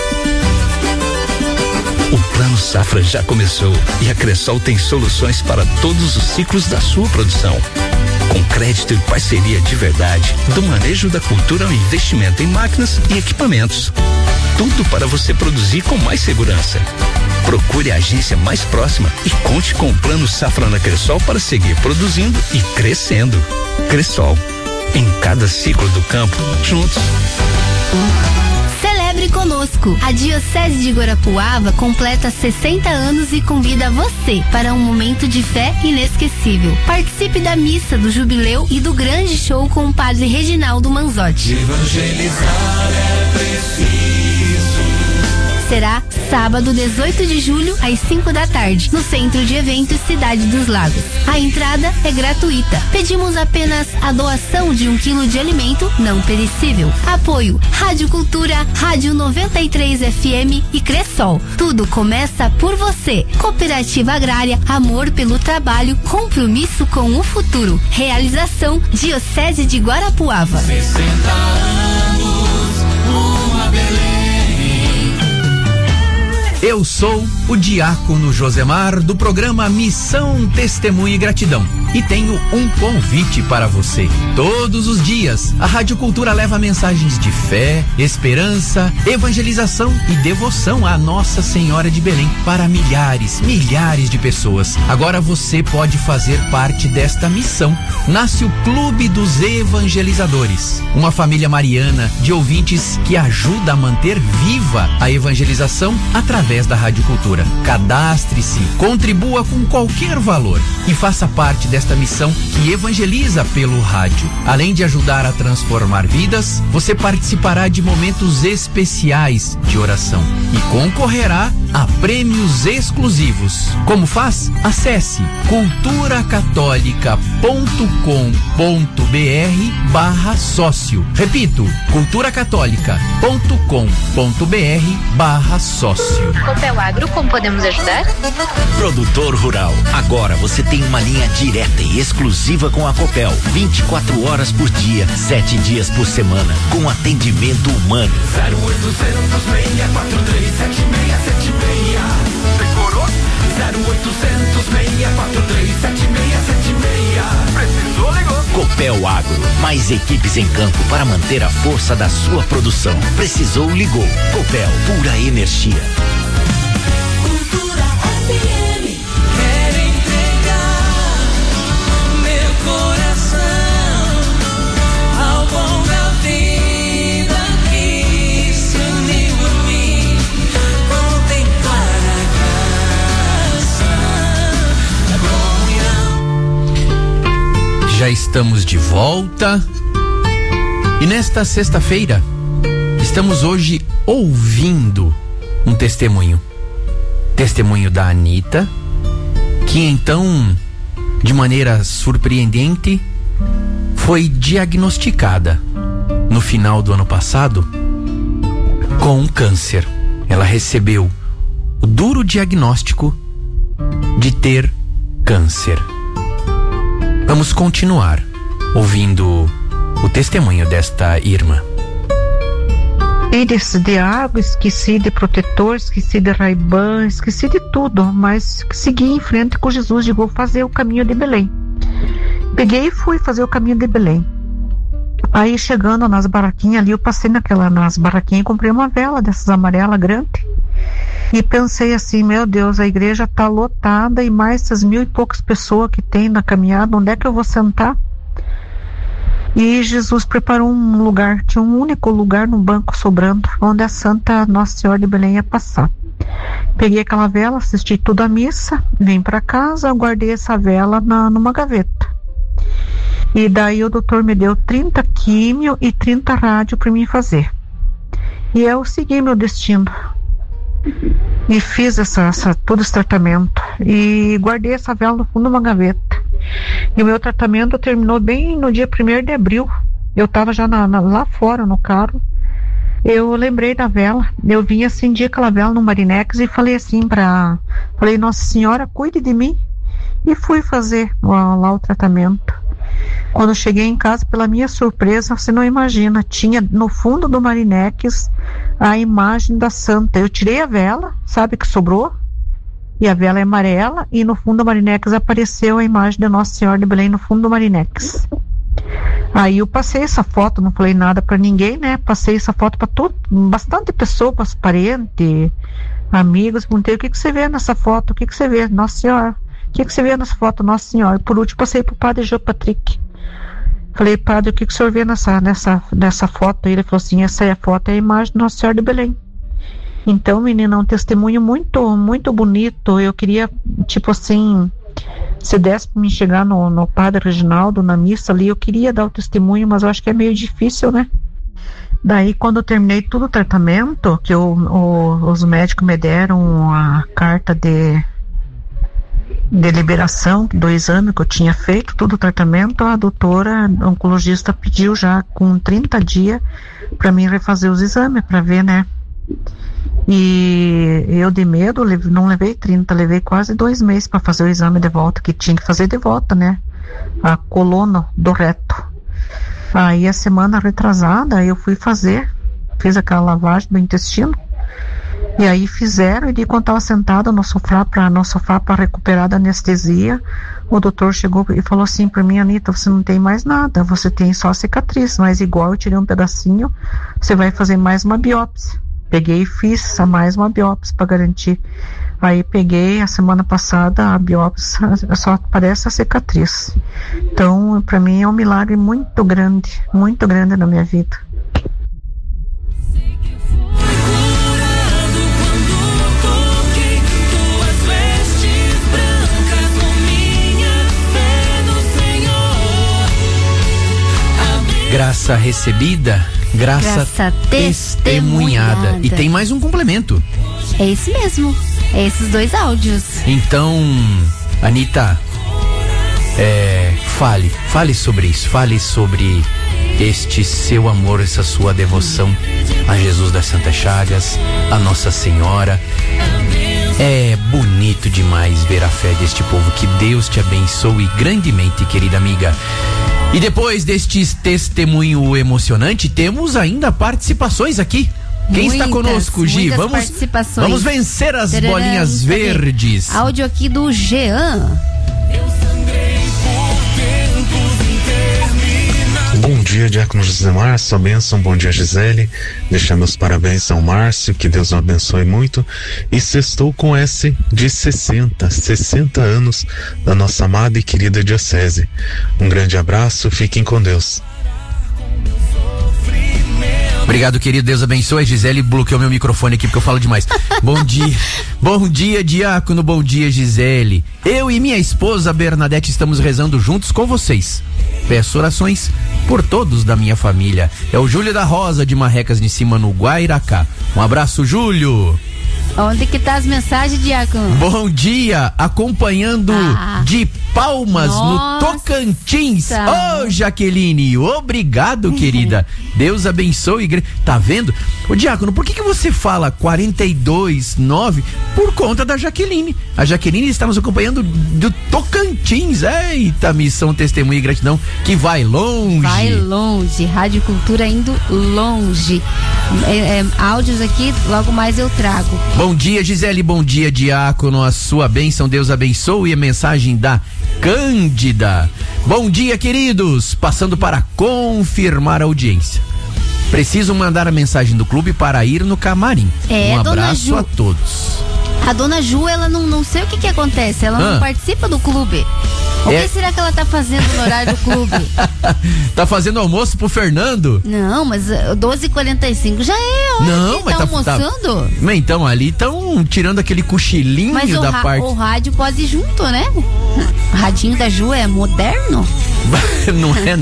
O Plano Safra já começou e a Cressol tem soluções para todos os ciclos da sua produção. Com crédito e parceria de verdade, do manejo da cultura ao investimento em máquinas e equipamentos. Tudo para você produzir com mais segurança. Procure a agência mais próxima e conte com o Plano Safra na Cressol para seguir produzindo e crescendo. Cressol, em cada ciclo do campo, juntos. Celebre conosco. A Diocese de Guarapuava completa 60 anos e convida você para um momento de fé inesquecível. Participe da missa do jubileu e do grande show com o padre Reginaldo Manzotti. Evangelizar é preciso. Será sábado 18 de julho às 5 da tarde, no Centro de Eventos Cidade dos Lagos. A entrada é gratuita. Pedimos apenas a doação de 1 quilo de alimento não perecível. Apoio Rádio Cultura, Rádio 93 FM e Cressol. Tudo começa por você. Cooperativa Agrária, amor pelo trabalho, compromisso com o futuro. Realização Diocese de Guarapuava. 60 anos, uma Belém. Eu sou o diácono Josemar, do programa Missão, Testemunho e Gratidão. e tenho um convite para você. Todos os dias, a Rádio Cultura leva mensagens de fé, esperança, evangelização e devoção à Nossa Senhora de Belém para milhares de pessoas. Agora você pode fazer parte desta missão. Nasce o Clube dos Evangelizadores, uma família mariana de ouvintes que ajuda a manter viva a evangelização através da Rádio Cultura. Cadastre-se, contribua com qualquer valor e faça parte desta missão que evangeliza pelo rádio. Além de ajudar a transformar vidas, você participará de momentos especiais de oração e concorrerá a prêmios exclusivos. Como faz? Acesse culturacatólica.com.br/sócio. Repito, culturacatólica.com.br/sócio. Copel Agro, como podemos ajudar? Produtor rural, agora você tem uma linha direta e exclusiva com a Copel. 24 horas por dia, 7 dias por semana, com atendimento humano. 0800 643 7676. Decorou? 0800 643 7676. Precisou, ligou. Copel Agro, mais equipes em campo para manter a força da sua produção. Precisou, ligou. Copel, pura energia. Cultura FM. Quero entregar meu coração ao bom da vida que se uniu a mim. Contemplar a graça. Já estamos de volta e nesta sexta-feira estamos hoje ouvindo um testemunho da Anitta, que então, de maneira surpreendente, foi diagnosticada no final do ano passado com um câncer. Ela recebeu o duro diagnóstico de ter câncer. Vamos continuar ouvindo o testemunho desta irmã. Esqueci de água, esqueci de protetor, esqueci de Ray-Ban, esqueci de tudo, mas segui em frente com Jesus e vou fazer o caminho de Belém. Peguei e fui fazer o caminho de Belém. Aí chegando nas barraquinhas ali, eu passei nas barraquinhas e comprei uma vela dessas amarelas grande. E pensei assim, meu Deus, a igreja tá lotada e mais essas 1000 e poucas pessoas que tem na caminhada, onde é que eu vou sentar? E Jesus preparou um lugar, tinha um único lugar no banco sobrando, onde a Santa Nossa Senhora de Belém ia passar. Peguei aquela vela, assisti toda a missa, vim para casa, guardei essa vela numa gaveta. E daí o doutor me deu 30 químio e 30 rádio para mim fazer. E eu segui meu destino. E fiz todo esse tratamento. E guardei essa vela no fundo de uma gaveta. E o meu tratamento terminou bem no dia 1º de abril. Eu estava já lá fora no carro. Eu lembrei da vela. Eu vim acendi aquela vela no Marinex e falei assim falei, Nossa Senhora, cuide de mim. E fui fazer lá o tratamento. Quando eu cheguei em casa, pela minha surpresa, você não imagina, tinha no fundo do Marinex a imagem da Santa. Eu tirei a vela, sabe que sobrou? E a vela é amarela, e no fundo do Marinex apareceu a imagem da Nossa Senhora de Belém no fundo do Marinex. Aí eu passei essa foto, não falei nada pra ninguém, né? Passei essa foto pra bastante pessoas, parentes, amigos. Perguntei, o que você vê nessa foto? O que você vê? Nossa Senhora. O que você vê nessa foto? Nossa Senhora. E por último passei pro padre João Patrick. Falei, padre, o que o senhor vê nessa foto? E ele falou assim, essa é a foto, é a imagem da Nossa Senhora de Belém. Então, menina, um testemunho muito, muito bonito. Eu queria, tipo assim, se desse para me chegar no padre Reginaldo, na missa ali, eu queria dar o testemunho, mas eu acho que é meio difícil, né? Daí, quando eu terminei todo o tratamento, que os médicos me deram a carta de liberação do exame que eu tinha feito, todo o tratamento, a doutora oncologista pediu já com 30 dias para mim refazer os exames, para ver, né? E eu de medo, não levei 30, levei quase 2 meses para fazer o exame de volta, que tinha que fazer de volta, né? A coluna do reto. Aí a semana retrasada eu fui fiz aquela lavagem do intestino E aí fizeram, e quando estava sentada no sofá para recuperar da anestesia, o doutor chegou e falou assim para mim: Anita, você não tem mais nada, você tem só cicatriz, mas igual eu tirei um pedacinho, você vai fazer mais uma biópsia. Peguei e fiz mais uma biópsia para garantir. Aí peguei a semana passada a biópsia, só aparece a cicatriz. Então, para mim é um milagre muito grande na minha vida. Graça recebida, graça testemunhada. E tem mais um complemento. É esse mesmo. É esses 2 áudios. Então, Anita, fale sobre isso. Fale sobre este seu amor, essa sua devoção a Jesus das Santas Chagas, a Nossa Senhora. É bonito demais ver a fé deste povo. Que Deus te abençoe grandemente, querida amiga. E depois deste testemunho emocionante, temos ainda participações aqui. Quem está conosco, Gi? Vamos vencer as bolinhas verdes. Áudio aqui do Jean. Bom dia, Diácono José Márcio, a bênção, bom dia, Gisele. Deixar meus parabéns ao Márcio, que Deus o abençoe muito. E sextou com S de 60 anos da nossa amada e querida diocese. Um grande abraço, fiquem com Deus. Obrigado, querido, Deus abençoe. A Gisele bloqueou meu microfone aqui porque eu falo demais. Bom dia, Diácono, bom dia, Gisele. Eu e minha esposa Bernadette estamos rezando juntos com vocês. Peço orações por todos da minha família. É o Júlio da Rosa de Marrecas de Cima, no Guairacá. Um abraço, Júlio. Onde que tá as mensagens, Diácono? Bom dia, acompanhando de Palmas, no Tocantins. Ô, Jaqueline, obrigado, querida. Deus abençoe. Tá vendo? Ô, Diácono, por que você fala 42,9? Por conta da Jaqueline. A Jaqueline está nos acompanhando do Tocantins. Eita, missão, testemunho e gratidão que vai longe. Vai longe. Rádio Cultura indo longe. Áudios aqui, logo mais eu trago. Bom dia, Gisele, bom dia, Diácono, a sua bênção, Deus abençoe. A mensagem da Cândida. Bom dia, queridos, passando para confirmar a audiência. Preciso mandar a mensagem do clube para ir no camarim. Um abraço a todos. A dona Ju, ela não sei o que acontece, ela não participa do clube. O que será que ela tá fazendo no horário do clube? Tá fazendo almoço pro Fernando? Não, mas 12h45 já é hora. Não, mas tá almoçando? Mas então, ali estão tirando aquele cochilinho da parte. O rádio pode ir junto, né? O radinho da Ju é moderno? Não é?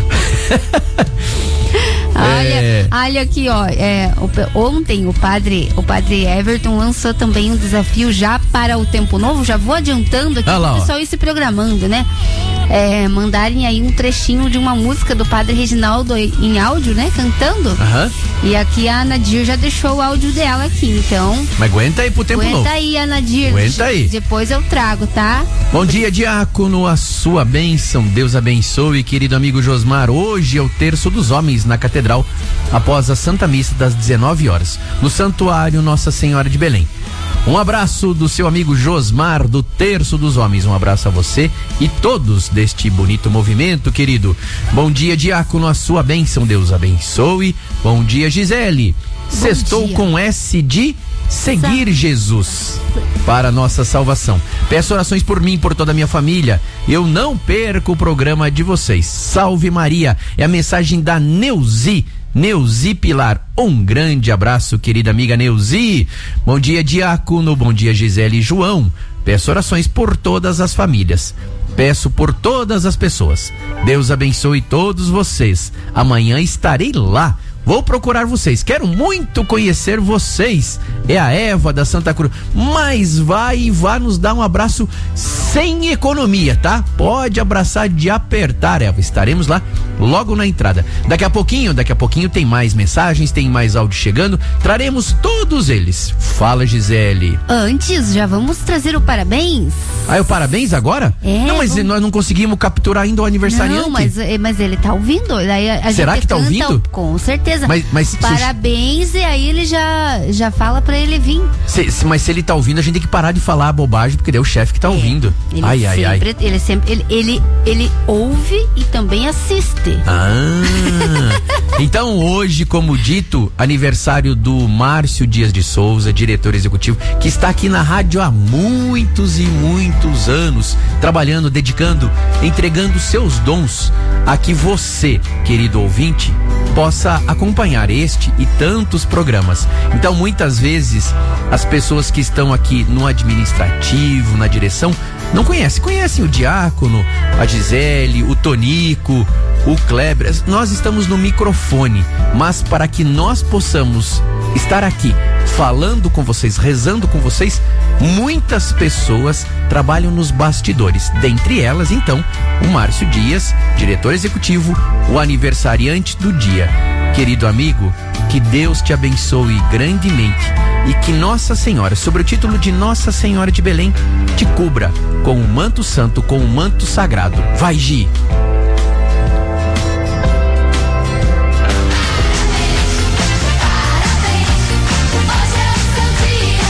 Olha aqui, ó. Ontem o padre Everton lançou também um desafio já para o tempo novo. Já vou adiantando aqui para o pessoal ir se programando, né? Mandarem aí um trechinho de uma música do padre Reginaldo em áudio, né? Cantando. E aqui a Nadir já deixou o áudio dela aqui, então. Mas aguenta aí pro tempo novo. Aguenta aí, a Nadir. Aguenta aí. Depois eu trago, tá? Bom dia, Diácono, a sua bênção, Deus abençoe, querido amigo Josmar. Hoje é o terço dos homens na Catedral, após a Santa Missa das 19 horas, no Santuário Nossa Senhora de Belém. Um abraço do seu amigo Josmar, do Terço dos Homens. Um abraço a você e todos deste bonito movimento, querido. Bom dia, Diácono, a sua bênção, Deus abençoe. Bom dia, Gisele. Sextou com S de seguir Jesus para nossa salvação. Peço orações por mim, por toda a minha família. Eu não perco o programa de vocês. Salve Maria. É a mensagem da Neuzi Pilar. Um grande abraço, querida amiga Neuzi. Bom dia, Diácono. Bom dia, Gisele e João. Peço orações por todas as famílias. Peço por todas as pessoas. Deus abençoe todos vocês. Amanhã estarei lá. Vou procurar vocês. Quero muito conhecer vocês. É a Eva da Santa Cruz. Mas vá nos dar um abraço sem economia, tá? Pode abraçar de apertar, Eva. Estaremos lá logo na entrada. Daqui a pouquinho tem mais mensagens, tem mais áudio chegando. Traremos todos eles. Fala, Gisele. Antes, já vamos trazer o parabéns. O parabéns agora? Não, mas nós não conseguimos capturar ainda o aniversariante. Não, mas ele tá ouvindo. Daí Será que tá ouvindo? Com certeza. certeza. Mas parabéns, e aí ele já fala pra ele vir. Mas se ele tá ouvindo, a gente tem que parar de falar bobagem, porque daí é o chefe que tá ouvindo. Ai. Ele ouve e também assiste. Então hoje, como dito, aniversário do Márcio Dias de Souza, diretor executivo, que está aqui na rádio há muitos e muitos anos, trabalhando, dedicando, entregando seus dons a que você, querido ouvinte, possa acompanhar este e tantos programas. Então, muitas vezes, as pessoas que estão aqui no administrativo, na direção, não conhecem o Diácono, a Gisele, o Tonico, o Kleber. Nós estamos no microfone, mas para que nós possamos estar aqui falando com vocês, rezando com vocês, muitas pessoas trabalham nos bastidores. Dentre elas, então, o Márcio Dias, diretor executivo, o aniversariante do dia. Querido amigo, que Deus te abençoe grandemente e que Nossa Senhora, sobre o título de Nossa Senhora de Belém, te cubra com o manto santo, com o manto sagrado. Vai, Gi!